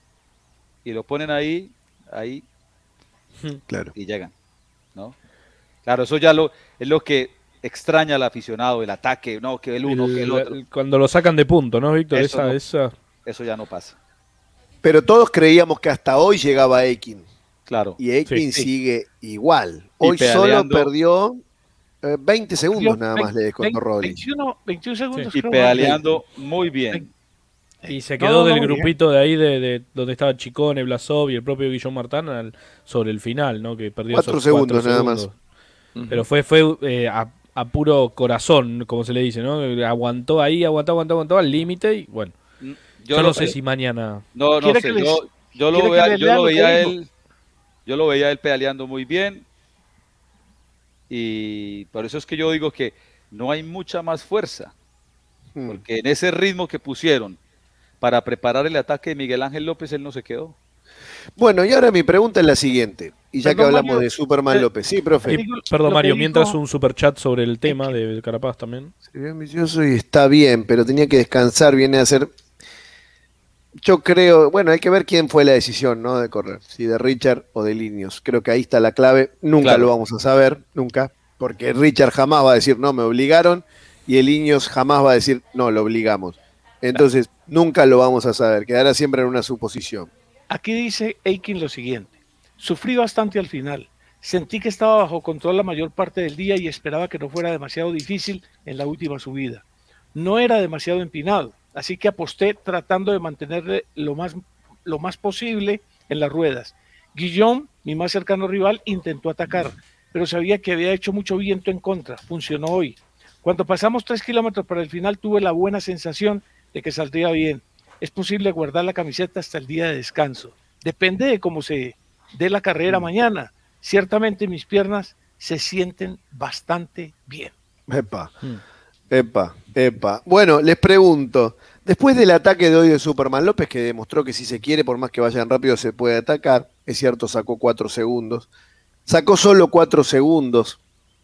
y lo ponen ahí, ahí Claro. y llegan, ¿no? Claro, eso ya lo es lo que extraña al aficionado, el ataque, no, que el uno, que el otro. El- cuando lo sacan de punto, ¿no, Víctor? Eso Esa, no. esa. Eso ya no pasa. Pero todos creíamos que hasta hoy llegaba Aikin. Claro. Y Aikin Sí. sigue igual. Y Hoy solo pedaleando. perdió eh, veinte segundos Dio nada más le descontó Roglic. veintiuno, veintiún segundos. Y creo, pedaleando muy bien. Y se No, quedó no, del muy grupito de ahí de, de donde estaba Chicone, Blasov y el propio Guillaume Martin al- sobre el final, ¿no? Que perdió Cuatro esos segundos nada más. Ujú. Pero fue, fue eh, a, a puro corazón, como se le dice, ¿no? Aguantó ahí, aguantó, aguantó, aguantó al límite y bueno. Yo, Yo no lo- sé si mañana. No, no ¿Quiere sé. que les- Yo, yo lo, quiere que vea- les yo lea lo lo que veía a dijo? él. Yo lo veía a él pedaleando muy bien. Y por eso es que yo digo que no hay mucha más fuerza. Hmm. Porque en ese ritmo que pusieron para preparar el ataque de Miguel Ángel López, él no se quedó. Bueno, y ahora mi pregunta es la siguiente. Y ya que Perdón, hablamos Mario, de Superman eh, López. Sí, profe. Y, digo- lo perdón, que Mario, dijo- mientras un superchat sobre el tema de Carapaz también. Se ve ambicioso y está bien, pero tenía que descansar, viene a ser... Yo creo, bueno, hay que ver quién fue la decisión, ¿no? De correr, si de Richard o de Linios. Creo que ahí está la clave. Nunca Claro. lo vamos a saber, nunca. Porque Richard jamás va a decir, no, me obligaron. Y el Linios jamás va a decir, no, lo obligamos. Entonces, nunca lo vamos a saber. Quedará siempre en una suposición. Aquí dice Aikin lo siguiente: sufrí bastante al final, sentí que estaba bajo control la mayor parte del día y esperaba que no fuera demasiado difícil en la última subida. No era demasiado empinado, así que aposté tratando de mantenerle lo más, lo más posible en las ruedas. Guillaume, mi más cercano rival, intentó atacar, pero sabía que había hecho mucho viento en contra. Funcionó hoy. Cuando pasamos tres kilómetros para el final tuve la buena sensación de que saldría bien. Es posible guardar la camiseta hasta el día de descanso. Depende de cómo se dé la carrera mañana. ciertamente mis piernas se sienten bastante bien. Epa, hmm. epa, epa. Bueno, les pregunto, después del ataque de hoy de Superman López, que demostró que si se quiere, por más que vayan rápido, se puede atacar, es cierto, sacó cuatro segundos, sacó solo cuatro segundos,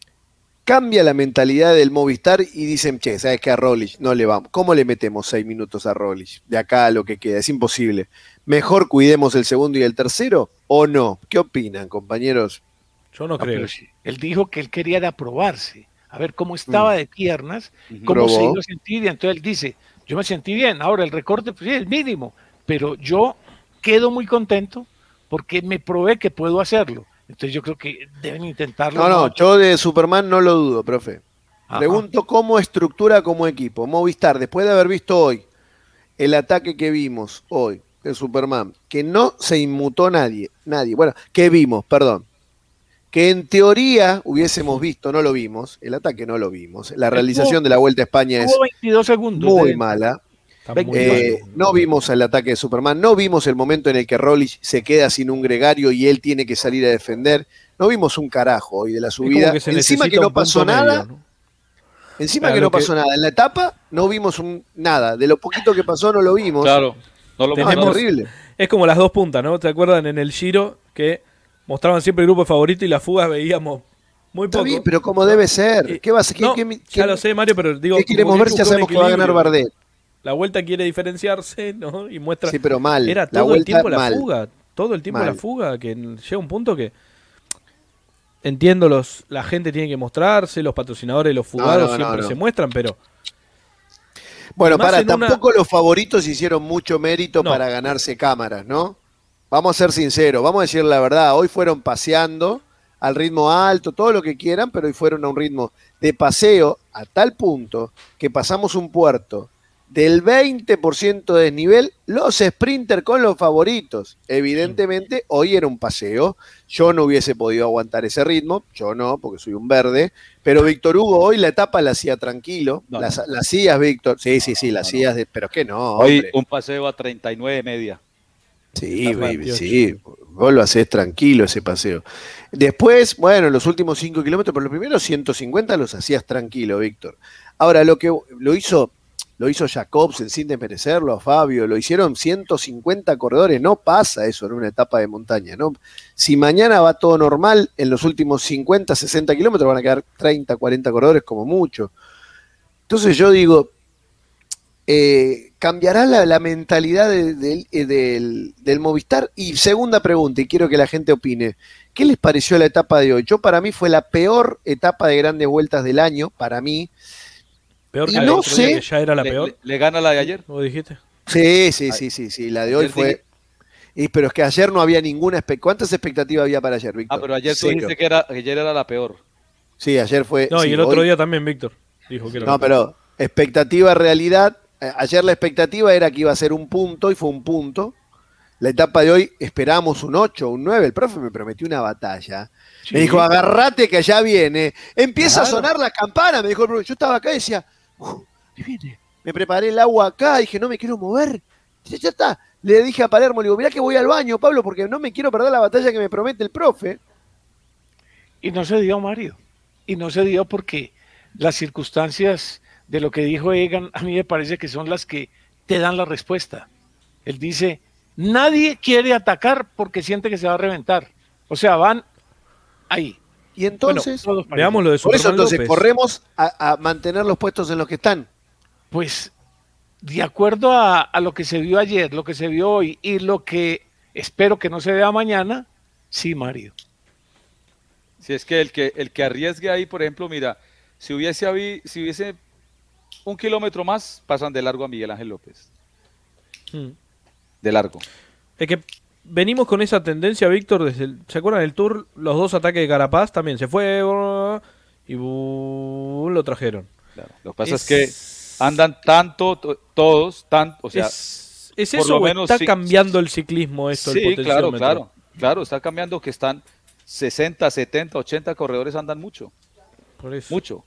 cambia la mentalidad del Movistar y dicen, che, ¿sabes qué? A Roglic no le vamos. ¿Cómo le metemos seis minutos a Roglic? De acá a lo que queda, es imposible. ¿Mejor cuidemos el segundo y el tercero o no? ¿Qué opinan, compañeros? Yo no, no creo. Sí. Él dijo que él quería de probarse, a ver cómo estaba mm. de piernas, cómo Probó. se iba a sentir. Y entonces él dice, yo me sentí bien, ahora el recorte pues, sí, es mínimo, pero yo quedo muy contento porque me probé que puedo hacerlo. Entonces yo creo que deben intentarlo. No, no, yo de Superman no lo dudo, profe. Ajá. Pregunto cómo estructura como equipo. Movistar, después de haber visto hoy el ataque que vimos hoy de Superman, que no se inmutó nadie, nadie, bueno, que vimos, perdón, que en teoría hubiésemos visto, no lo vimos, el ataque no lo vimos, la realización tuvo, de la Vuelta a España es veintidós segundos muy de... mala. Muy eh, no vimos el ataque de Superman, no vimos el momento en el que Roglic se queda sin un gregario y él tiene que salir a defender, no vimos un carajo hoy de la subida, que encima que no pasó nada, medio, ¿no? encima claro, que no pasó que... nada, en la etapa no vimos un, nada, de lo poquito que pasó no lo vimos. Claro, no lo Tenemos, es horrible. Es como las dos puntas, ¿no? ¿Te acuerdan en el Giro que mostraban siempre el grupo favorito y las fugas veíamos muy poco? Bien, pero como debe ser, ¿qué va a ser? No, ¿Qué, qué, ya lo sé, Mario, pero digo, ¿qué queremos ver si sabemos que va a ganar Bardet? La Vuelta quiere diferenciarse, ¿no? Y muestra. Sí, pero mal. Era todo la el tiempo mal. la fuga. Todo el tiempo mal. la fuga. Que llega un punto que. Entiendo, los, la gente tiene que mostrarse, los patrocinadores, los fugados no, no, siempre no, no. se muestran, pero. Bueno, para, tampoco una... los favoritos hicieron mucho mérito no. para ganarse cámaras, ¿no? Vamos a ser sinceros, vamos a decir la verdad. Hoy fueron paseando al ritmo alto, todo lo que quieran, pero hoy fueron a un ritmo de paseo a tal punto que pasamos un puerto del veinte por ciento de desnivel, los sprinters con los favoritos. Evidentemente, hoy era un paseo. Yo no hubiese podido aguantar ese ritmo, yo no, porque soy un verde, pero Víctor Hugo hoy la etapa la hacía tranquilo. No, las, no. las hacías, Víctor. Sí, sí, sí, las hacías, no, no. pero es que no, hoy hombre. Un paseo a treinta y nueve media. Sí, baby, sí, vos lo hacés tranquilo ese paseo. Después, bueno, los últimos cinco kilómetros, pero los primeros ciento cincuenta los hacías tranquilo, Víctor. Ahora, lo que lo hizo... Lo hizo Jacobsen sin desmerecerlo a Fabio, lo hicieron ciento cincuenta corredores, no pasa eso en una etapa de montaña, ¿no? Si mañana va todo normal, en los últimos cincuenta, sesenta kilómetros van a quedar treinta, cuarenta corredores como mucho. Entonces yo digo, eh, ¿cambiará la, la mentalidad de, de, de, del, del Movistar? Y segunda pregunta, y quiero que la gente opine, ¿qué les pareció la etapa de hoy? Yo para mí fue la peor etapa de grandes vueltas del año, para mí. Peor y que no sé, que ya era la le, peor. Le, ¿Le gana la de ayer? ¿Cómo dijiste? Sí, sí, sí, sí, sí, la de hoy fue... Y, pero es que ayer no había ninguna... Espe... ¿Cuántas expectativas había para ayer, Víctor? Ah, pero ayer tú dijiste que era, ayer era la peor. Sí, ayer fue... No, sí, y el otro hoy... día también, Víctor. Dijo que era no, pero expectativa, realidad... Ayer la expectativa era que iba a ser un punto y fue un punto. La etapa de hoy esperamos un ocho, un nueve. El profe me prometió una batalla. Sí. Me dijo, agarrate que allá viene. Empieza claro. a sonar la campana, me dijo el profe. Yo estaba acá y decía... Uh, viene. Me preparé el agua acá, dije, no me quiero mover. Ya está. Le dije a Palermo, le digo, mirá que voy al baño, Pablo, porque no me quiero perder la batalla que me promete el profe. Y no se dio, Mario. Y no se dio porque las circunstancias de lo que dijo Egan, a mí me parece que son las que te dan la respuesta. Él dice, nadie quiere atacar porque siente que se va a reventar. O sea, van ahí. Y entonces, bueno, veamos lo de Superman por eso entonces López. corremos a, a mantener los puestos en los que están. Pues de acuerdo a, a lo que se vio ayer, lo que se vio hoy y lo que espero que no se vea mañana, sí, Mario. Si es que el que el que arriesgue ahí, por ejemplo, mira, si hubiese habi, si hubiese un kilómetro más, pasan de largo a Miguel Ángel López. Hmm. De largo. Es que venimos con esa tendencia, Víctor, desde el, ¿se acuerdan del Tour? Los dos ataques de Carapaz también se fue y lo trajeron. Claro. Lo que pasa es, es que andan tanto, to, todos, tanto, o sea, es, es eso, por lo menos está sí, cambiando el ciclismo esto. Sí, el claro, claro, claro, está cambiando que están sesenta, setenta, ochenta corredores andan mucho, por eso. mucho.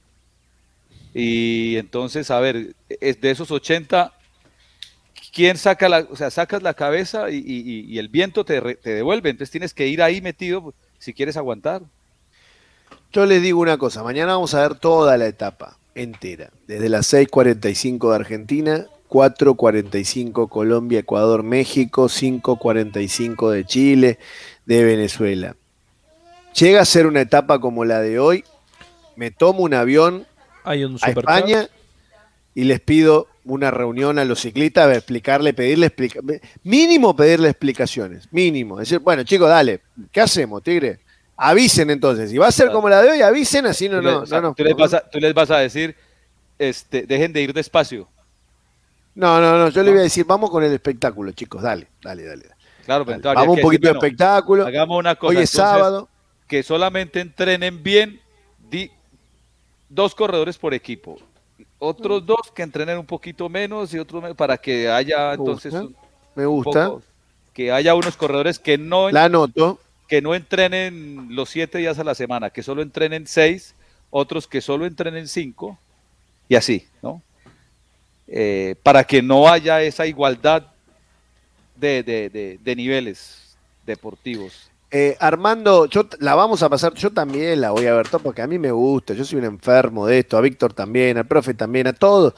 Y entonces, a ver, es de esos ochenta, ¿quién saca la, o sea, sacas la cabeza y, y, y el viento te, re, te devuelve? Entonces tienes que ir ahí metido. si quieres aguantar. Yo les digo una cosa, mañana vamos a ver toda la etapa entera, desde las seis cuarenta y cinco de Argentina, cuatro cuarenta y cinco Colombia, Ecuador, México, cinco cuarenta y cinco de Chile, de Venezuela. Llega a ser una etapa como la de hoy, me tomo un avión Hay un a superchat. España y les pido una reunión a los ciclistas, a explicarle, pedirle explica mínimo pedirle explicaciones, mínimo. Decir, bueno, chicos, dale, ¿qué hacemos, Tigre? Avisen entonces, si va a ser como la de hoy, avisen, así no, Tú, le- no, o sea, no, no, tú les vas a, tú les vas a decir, este, dejen de ir despacio. no, no, no, yo le voy a decir, vamos con el espectáculo, chicos, dale, dale, dale. Claro, pero dale. entonces habría Vamos un que poquito decir, de bueno, espectáculo, hagamos una cosa. hoy es entonces, sábado, que solamente entrenen bien di- dos corredores por equipo. Otros dos que entrenen un poquito menos y otros me- para que haya me entonces gusta, un, me un gusta, poco, que haya unos corredores que no, la anoto, que no entrenen los siete días a la semana, que solo entrenen seis, otros que solo entrenen cinco y así, ¿no? Eh, para que no haya esa igualdad de, de- de- de niveles deportivos. Eh, Armando, yo t- la vamos a pasar, yo también la voy a ver todo porque a mí me gusta, yo soy un enfermo de esto, a Víctor también, al profe también, a todos.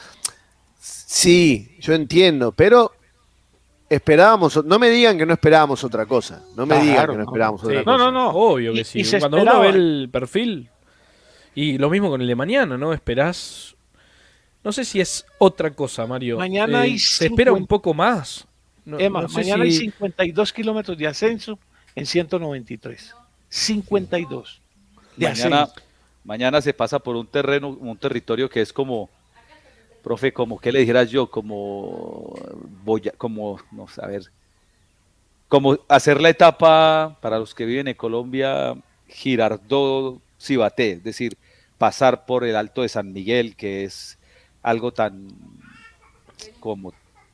Sí, yo entiendo, pero esperábamos, o- no me digan que no esperábamos otra cosa, no me Claro, digan que no no, esperábamos Sí. otra No, cosa. no, no. Obvio que Y- sí. y se Cuando uno ve esperaba. el perfil, y lo mismo con el de mañana, ¿no? Esperás. No sé si es otra cosa, Mario. Mañana hay se espera un cincuenta poco más. No, Emma, no sé mañana hay si- cincuenta y dos kilómetros de ascenso en ciento noventa y tres. cincuenta y dos de Mañana, ascenso. mañana se pasa por un terreno, un territorio que es como, profe, como, ¿qué le dijeras yo? Como, voy a- como, no sé, a ver, como hacer la etapa, para los que viven en Colombia, Girardot-Cibaté, es decir, pasar por el Alto de San Miguel, que es algo tan como,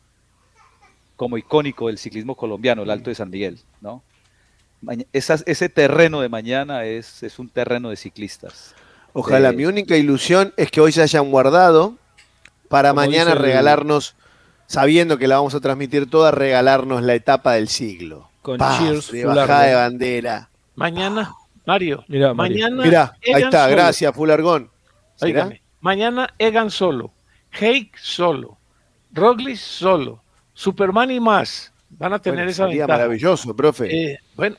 como icónico del ciclismo colombiano, el Alto de San Miguel, ¿no? Maña- esas- ese terreno de mañana es, es un terreno de ciclistas. Ojalá, de- mi única ilusión es que hoy se hayan guardado para Como mañana dice el- regalarnos, sabiendo que la vamos a transmitir toda, regalarnos la etapa del siglo. Con Paf, Cheers de Fulardo. bajada de bandera. Mañana, Mario, Mirá, Mario. mañana Mirá, ahí Egan está, solo. gracias, Fulargón. ¿Será? Óigame, mañana Egan solo, Heik solo, Roglic solo, Superman y más van a tener Bueno, esa sería ventaja. maravilloso, profe. Eh, bueno,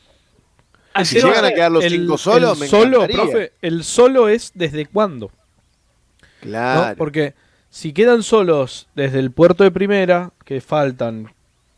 si así va llegan a ser. quedar los El- cinco solos, el me solo, encantaría. profe, el solo es desde cuándo, ¿no? Claro. Porque si quedan solos desde el puerto de primera, que faltan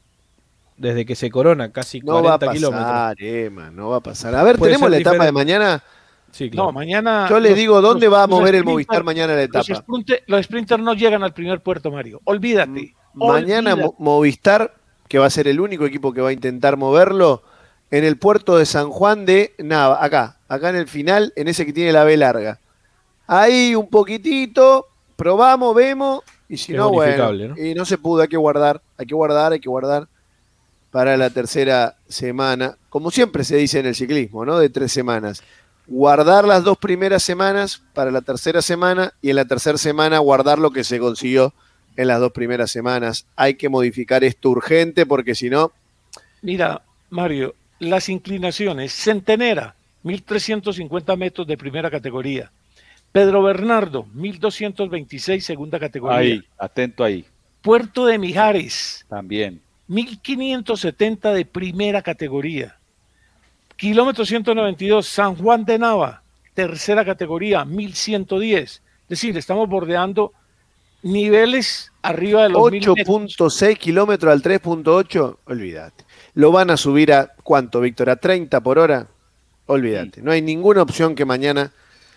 desde que se corona casi No va a cuarenta kilómetros. pasar, Emma, no va a pasar. A ver, Puede tenemos ser la etapa de diferente. mañana. Sí, claro. No, mañana. Yo les los- digo dónde los- va a los mover el sprinter- Movistar mañana la Los, etapa. sprinte- los sprinters no llegan al primer puerto, Mario. Olvídate. Mañana olvídate. Mo- Movistar, que va a ser el único equipo que va a intentar moverlo, en el puerto de San Juan de Nava, acá, acá en el final, en ese que tiene la B larga. Ahí un poquitito, probamos, vemos, y si Es no, bueno, bonificable, ¿no? y no se pudo, hay que guardar, hay que guardar, hay que guardar para la tercera semana, como siempre se dice en el ciclismo, ¿no? De tres semanas. Guardar las dos primeras semanas para la tercera semana y en la tercera semana guardar lo que se consiguió en las dos primeras semanas. Hay que modificar esto urgente porque si no, Mira, Mario, las inclinaciones. Centenera, mil trescientos cincuenta metros de primera categoría. Pedro Bernardo, mil doscientos veintiséis, segunda categoría. Ahí, atento ahí, Puerto de Mijares, también. mil quinientos setenta de primera categoría. Kilómetro ciento noventa y dos, San Juan de Nava, tercera categoría, mil ciento diez. Es decir, estamos bordeando niveles arriba de los mil ocho metros. punto seis kilómetros al tres punto ocho, olvídate. Lo van a subir a, ¿cuánto, Víctor? ¿A treinta por hora? Olvídate. No hay ninguna opción que mañana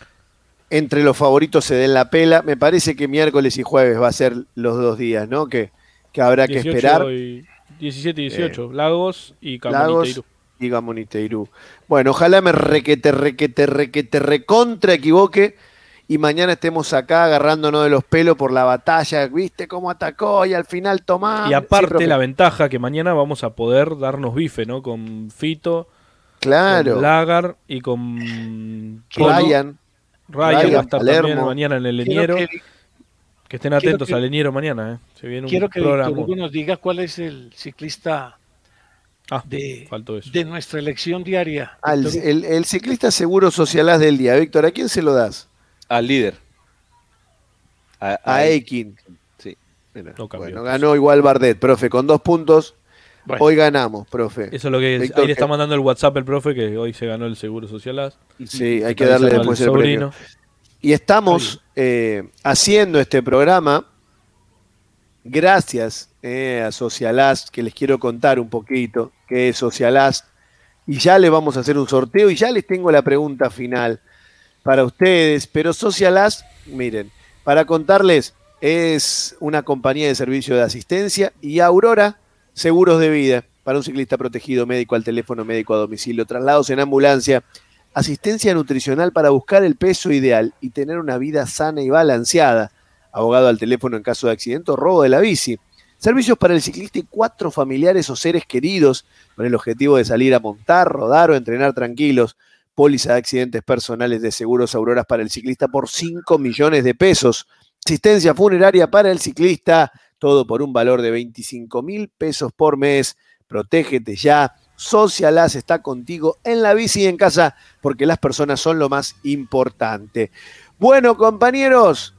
entre los favoritos se den la pela. Me parece que miércoles y jueves va a ser los dos días, ¿no? Que, que habrá que dieciocho esperar. y- diecisiete y dieciocho, Lagos y Camoniteiro. Lagos y Gamoniteirú. Bueno, ojalá me requete, requete, requete, recontra equivoque y mañana estemos acá agarrándonos de los pelos por la batalla. ¿Viste cómo atacó? Y al final tomá. Y aparte Sí, profe. la ventaja que mañana vamos a poder darnos bife, ¿no? Con Fito, Claro. con Lagar y con Polo. Ryan. Ryan Ryan, va a estar Palermo. también mañana en el Quiero Leniero. que, Que estén atentos que- al Leniero mañana, ¿eh? Se viene quiero un que Víctor programa. Hugo nos diga cuál es el ciclista Ah, de, faltó eso. de nuestra elección diaria. Al, Víctor. el, el ciclista seguro socialaz del día. Víctor, ¿a quién se lo das? Al líder. A, A a- Eikin. Sí. Mira, No cambió, bueno, entonces. ganó igual Bardet, profe, con dos puntos. Bueno, Hoy ganamos, profe. Eso es lo que Víctor, ahí le está que- mandando el WhatsApp el profe, que hoy se ganó el Seguro Social. Sí, hay Está que darle avisando al después el sobrino. premio. Y estamos eh, haciendo este programa gracias eh, a Socialast, que les quiero contar un poquito qué es Socialast. Y ya les vamos a hacer un sorteo y ya les tengo la pregunta final para ustedes. Pero Socialast, miren, para contarles, es una compañía de servicio de asistencia y Aurora Seguros de Vida para un ciclista protegido, médico al teléfono, médico a domicilio, traslados en ambulancia, asistencia nutricional para buscar el peso ideal y tener una vida sana y balanceada, abogado al teléfono en caso de accidente o robo de la bici, servicios para el ciclista y cuatro familiares o seres queridos con el objetivo de salir a montar, rodar o entrenar tranquilos, póliza de accidentes personales de Seguros Auroras para el ciclista por cinco millones de pesos, asistencia funeraria para el ciclista, todo por un valor de veinticinco mil pesos por mes. Protégete ya. Socialast está contigo en la bici y en casa porque las personas son lo más importante. Bueno, compañeros,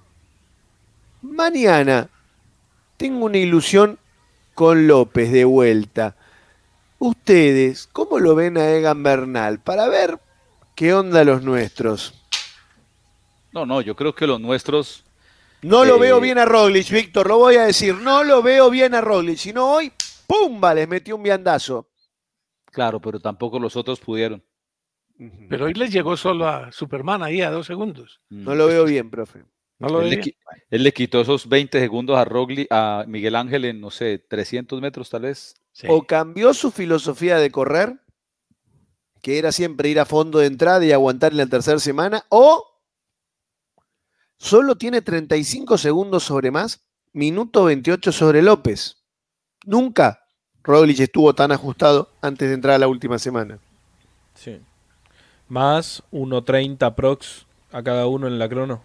mañana tengo una ilusión con López de vuelta. Ustedes, ¿cómo lo ven a Egan Bernal? Para ver qué onda los nuestros. No, no, yo creo que los nuestros. No lo Eh, veo bien a Roglic, Víctor, lo voy a decir. No lo veo bien a Roglic. Si no hoy, ¡pumba! Les metió un viandazo. Claro, pero tampoco los otros pudieron. pero hoy les llegó solo a Superman ahí a dos segundos. No lo veo bien, profe. No lo Él le, veía. qui- él le quitó esos veinte segundos a Rogli, a Miguel Ángel en, no sé, trescientos metros tal vez. Sí. O cambió su filosofía de correr, que era siempre ir a fondo de entrada y aguantar en la tercera semana, o solo tiene treinta y cinco segundos sobre más, minuto veintiocho sobre López. Nunca Roglic estuvo tan ajustado antes de entrar a la última semana. Sí. Más uno treinta prox a cada uno en la crono.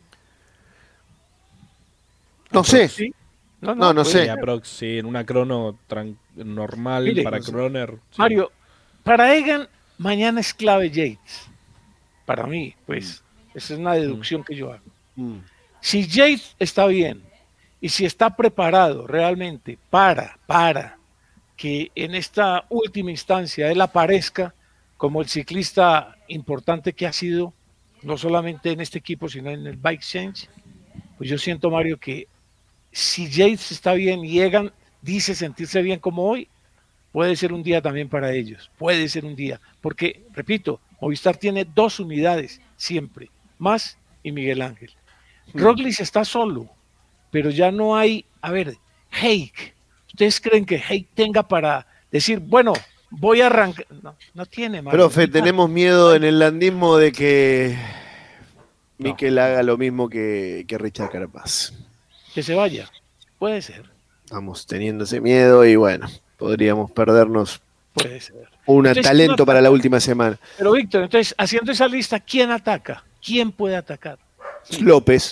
No sé, Sí. No, No, no puede sé. Sí, ser. aprox, sí, en una crono tran- normal Mire, para no sé. croner. sí. Mario, para Egan, mañana es clave Yates. Para mí, pues, esa es una deducción que yo hago. Mm. Si Yates está bien y si está preparado realmente para, para que en esta última instancia él aparezca como el ciclista importante que ha sido, no solamente en este equipo, sino en el Bike Change, pues yo siento, Mario, que si Yates está bien y Egan dice sentirse bien como hoy, puede ser un día también para ellos, puede ser un día, porque, repito, Movistar tiene dos unidades siempre, Mas y Miguel Ángel. Roglic está solo, pero ya no hay, a ver, Hake, ¿ustedes creen que Hake tenga para decir, bueno, voy a arrancar? No, no tiene, Mario. Profe, No. tenemos miedo en el landismo de que No. Mikel haga lo mismo que, que Richard Carapaz. Que se vaya, puede ser, Estamos teniendo ese miedo y bueno, podríamos perdernos puede ser. un Entonces, talento ¿quién para la ataca? última semana. Pero Víctor, entonces, haciendo esa lista, ¿quién ataca? ¿Quién puede atacar? López.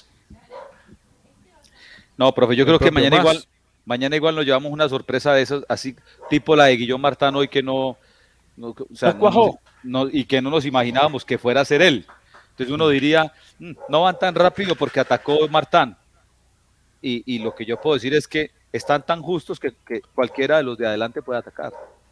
No, profe, yo El creo que propio mañana Mas. igual, mañana igual nos llevamos una sorpresa de esas, así tipo la de Guillón Martán hoy que no, no, o sea, No cuajó. no- no- y que no nos imaginábamos que fuera a ser él. Entonces uno diría, "Mm, no van tan rápido porque atacó Martán. Y, y lo que yo puedo decir es que están tan justos que, que cualquiera de los de adelante puede atacar.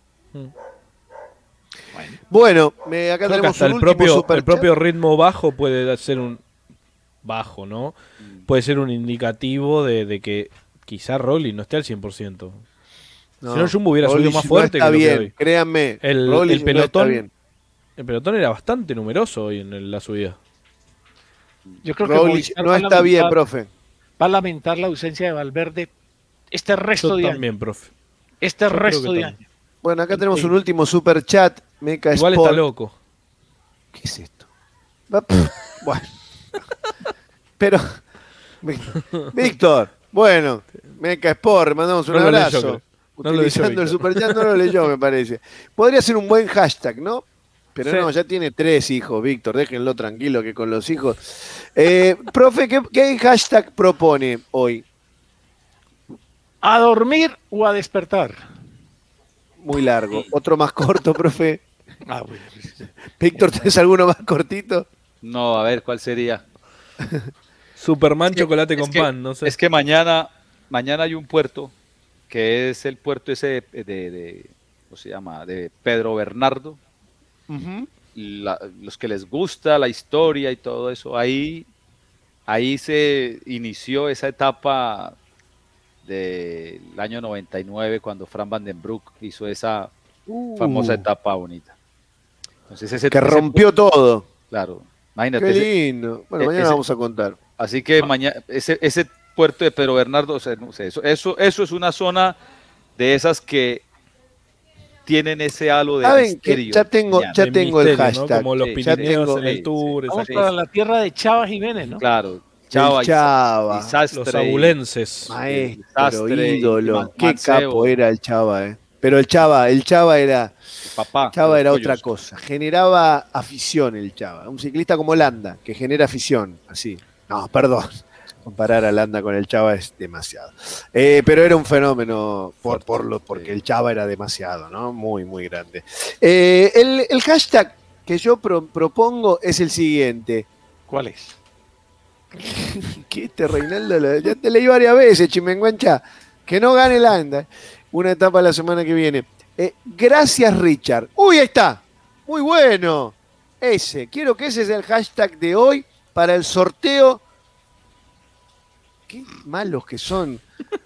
Bueno, me, acá Creo que tenemos hasta un el último propio, superchat. el propio ritmo bajo puede ser un bajo, ¿no? Mm. Puede ser un indicativo de, de que quizá Rolly no esté al cien por ciento. Si no, Jumbo hubiera subido Roglic más fuerte no está que lo que bien, hoy. créanme. El- Roglic el no está pelotón- bien. El pelotón era bastante numeroso hoy en el- la subida. Yo creo que Roglic Movistar no va a está bien, lamentar- profe. va a lamentar la ausencia de Valverde este resto Yo de año. también, profe. Este yo creo resto que de también. año. Bueno, acá tenemos un Increíble. último super chat. Meca Igual Sport. está loco. ¿Qué es esto? Va- pff, Bueno. Pero, Víctor, bueno, Meca Sport, mandamos un No lo leyó, abrazo. creo. No lo leyó, Utilizando el Víctor. superchat, no lo leyó, me parece. Podría ser un buen hashtag, ¿no? Pero Sí. no, ya tiene tres hijos, Víctor, déjenlo tranquilo que con los hijos. Eh, profe, ¿qué, ¿qué hashtag propone hoy? ¿A dormir o a despertar? muy largo. Otro más corto, profe. Ah, bueno. Víctor, ¿tenés alguno más cortito? No, a ver, ¿cuál sería? Superman Es que- chocolate es con que- pan, no sé. Es que mañana, mañana hay un puerto que es el puerto ese de, de- de- ¿cómo se llama? De Pedro Bernardo. Ujú. La- los que les gusta la historia y todo eso, ahí, ahí se inició esa etapa del año noventa y nueve cuando Fran Van den Broek hizo esa famosa Uh, etapa bonita. Entonces ese, que ese- rompió todo. claro, imagínate. Qué ese- lindo. Bueno, e- mañana ese- vamos a contar. así que mañana ese, ese puerto de Pedro Bernardo, o sea, no sé, eso, eso, eso es una zona de esas que tienen ese halo de ¿Saben qué? misterio. Ya tengo, mañana. ya De tengo el misterio, ¿no? hashtag. Como los Sí, ya Pirineos tengo- en el sí, tour. sí. esa Vamos cosa. para la tierra de Chava Jiménez, ¿no? Claro, Chava, El Chava. y Sastre, Los abulenses. Maestro, Sastre y ídolo. Man- Qué Mancebo. capo era el Chava, eh. Pero el Chava, el Chava era, papá. Chava de era los otra tuyos. cosa. Generaba afición el Chava. Un ciclista como Landa, que genera afición. Así. No, perdón. Comparar a Landa con el Chava es demasiado. Eh, pero era un fenómeno por, por lo, porque sí. el Chava era demasiado, ¿no? Muy, muy grande. Eh, el, el hashtag que yo pro- propongo es el siguiente. ¿Cuál es? ¿Qué este Reinaldo? Lo- ya te leí varias veces, Chimenguancha. Que no gane Landa. Una etapa la semana que viene. Eh, gracias, Richard. Uy, ahí está. Muy bueno. Ese. Quiero que ese sea el hashtag de hoy para el sorteo. Qué malos que son.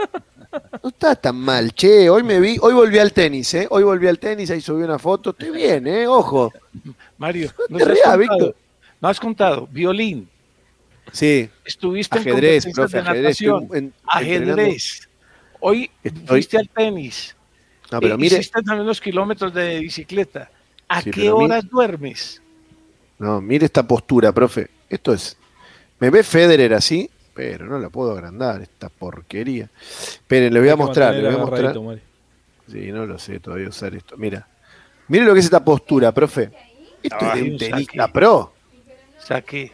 No está tan mal, che. Hoy me vi, hoy volví al tenis, ¿eh? Hoy volví al tenis, ahí subí una foto. Estoy bien, ¿eh? Ojo. Mario, No nos te has rías, contado- Víctor. No has contado. Violín. Sí. Estuviste Ajedrez, en profe, competencias de ajedrez. natación. Estoy en- entrenando. Ajedrez. Hoy Estoy- fuiste al tenis. No, pero Eh, mire. Hiciste también unos kilómetros de bicicleta. ¿A Sí, qué pero mi- horas duermes? No, mire esta postura, profe. Esto es. ¿Me ve Federer así? Pero no la puedo agrandar, esta porquería. Esperen, le voy a Hay que mostrar, le voy a mantener mostrar. agarradito, Mario. Sí, no lo sé todavía usar esto. Mira. Mire lo que es esta postura, profe. Esto es Ay, de un un tenista saque. pro. Saqué.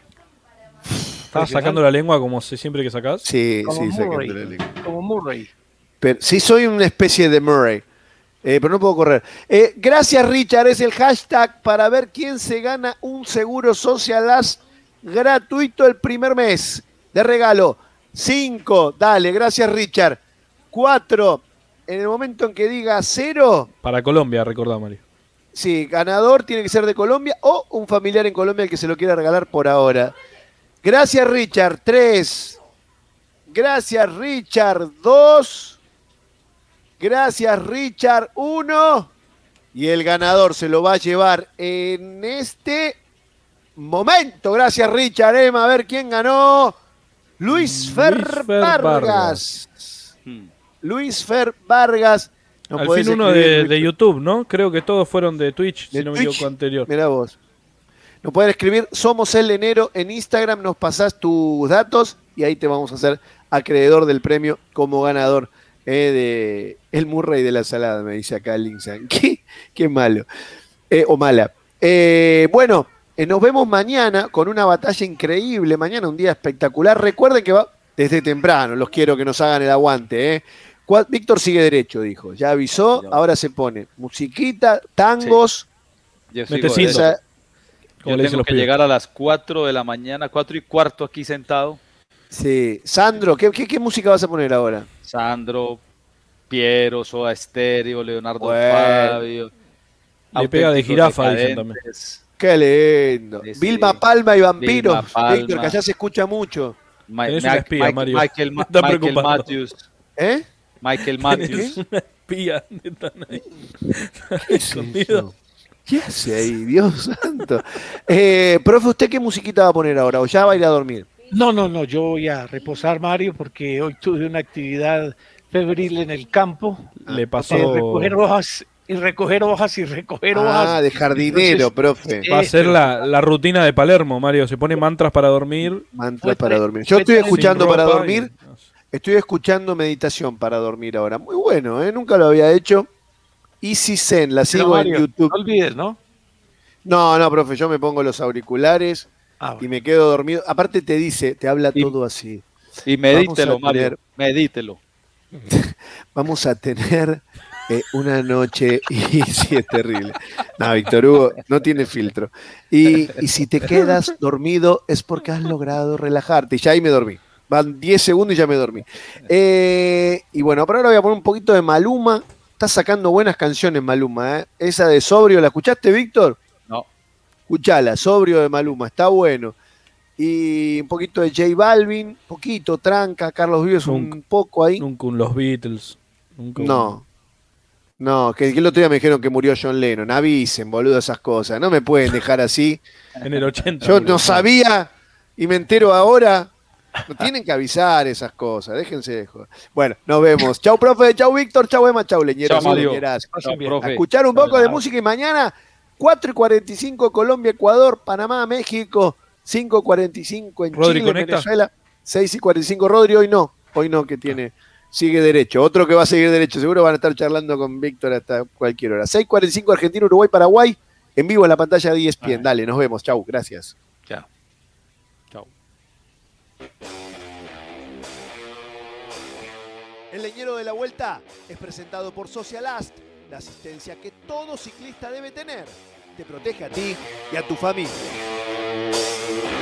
¿Estás sacando la lengua como se- siempre que sacás? Sí, Como sí, sacando Murray. la lengua. Como Murray. Pero, sí, soy una especie de Murray. Eh, pero no puedo correr. Eh, gracias, Richard. Es el hashtag para ver quién se gana un seguro Social Last gratuito el primer mes de regalo. Cinco. Dale, gracias, Richard. Cuatro. En el momento en que diga cero, Para Colombia, recordá, Mario. sí, ganador tiene que ser de Colombia o un familiar en Colombia el que se lo quiera regalar por ahora. Gracias, Richard. Tres. Gracias, Richard. Dos. Gracias, Richard. Uno. Y el ganador se lo va a llevar en este momento. Gracias, Richard. Emma, a ver quién ganó. Luis Fer, Luis Fer Vargas. Vargas. Hmm. Luis Fer Vargas. No Al podés fin uno escribir, de, Luis de Fer. YouTube, ¿no? Creo que todos fueron de Twitch, De si no me Twitch. equivoco anterior. Mirá vos. Nos pueden escribir Somos el Enero en Instagram, nos pasás tus datos y ahí te vamos a hacer acreedor del premio como ganador eh, de el Murray de la salada, me dice acá Linsan. Qué, qué malo. Eh, o mala. Eh, bueno, eh, nos vemos mañana con una batalla increíble. Mañana un día espectacular. Recuerden que va desde temprano, los quiero que nos hagan el aguante. Eh. Cua- Víctor sigue derecho, dijo. Ya avisó, ahora se pone musiquita, tangos. Yo Mete sigo cinto. eso. Esa- Como Yo le dicen tengo los que pibes. llegar a las cuatro de la mañana, cuatro y cuarto aquí sentado. sí. Sandro, ¿qué, qué, qué música vas a poner ahora? Sandro, Piero, Soda Stereo, Leonardo Bueno. Fabio. Le pega de Auténticos jirafa, dicen también. Decadentes, Qué lindo. Sí, sí. Vilma Palma y Vampiros. Vilma Palma. Víctor, que allá se escucha mucho. Ma- Tenés Ma- una espía, Mike- Mario. Michael, Ma- Está Michael preocupado. Matthews. ¿Eh? Michael Matthews. Una espía. Están ahí. ¿Qué es Escondido. eso? ¿Qué hace ahí? Dios santo. Eh, profe, ¿usted qué musiquita va a poner ahora? ¿O ya va a ir a dormir? No, no, no, yo voy a reposar, Mario, porque hoy tuve una actividad febril en el campo. Le Eh, pasó. recoger hojas y recoger hojas y recoger Ah, hojas. de jardinero, Entonces, profe. eh, Va a ser pero- la, la rutina de Palermo, Mario. Se pone mantras para dormir. Mantra fue para tre- dormir. Yo fue estoy tres escuchando sin para ropa dormir. y- no sé. Estoy escuchando meditación para dormir ahora. Muy bueno, ¿eh? Nunca lo había hecho. Easy Zen, la Pero, sigo Mario, en YouTube. no olvides, ¿no? No, no, profe, yo me pongo los auriculares Ah, y bueno. me quedo dormido. Aparte te dice, te habla Y- todo así. Y medítelo, Vamos a Mario. tener- Medítelo. Vamos a tener Eh, una noche, y sí, es terrible. No, Víctor Hugo, no tiene filtro. Y, y si te quedas dormido es porque has logrado relajarte. Y ya ahí me dormí. Van diez segundos y ya me dormí. Eh, y bueno, pero ahora voy a poner un poquito de Maluma. Está sacando buenas canciones Maluma, ¿eh? Esa de Sobrio, ¿la escuchaste, Víctor? No. Escuchala, Sobrio de Maluma, está bueno. Y un poquito de J Balvin, poquito, Tranca, Carlos Vives un poco ahí. Nunca con los Beatles. Nunca No. No, que, que el otro día me dijeron que murió John Lennon. Avisen, boludo, esas cosas. No me pueden dejar así. En el ochenta. Yo no sabía y me entero ahora. No tienen que avisar esas cosas. Déjense de joder. Bueno, nos vemos. Chau, profe. Chau, Víctor. Chau, Emma. Chau, leñeros. Chau, Mario. leñeras. Chau, profe. A escuchar un poco Chau, de chau. música y mañana cuatro y cuarenta y cinco Colombia, Ecuador, Panamá, México, cinco y cuarenta y cinco en Rodri, Chile, ¿conecta? Venezuela, seis y cuarenta y cinco Rodri. Hoy no. Hoy no, que tiene... Sigue derecho. Otro que va a seguir derecho. Seguro van a estar charlando con Víctor hasta cualquier hora. seis y cuarenta y cinco Argentina, Uruguay, Paraguay. En vivo en la pantalla de E S P N. Dale, nos vemos. Chau. Gracias. Chao. Chau. El leñero de la vuelta es presentado por Socialast, la asistencia que todo ciclista debe tener. Te protege a ti y a tu familia.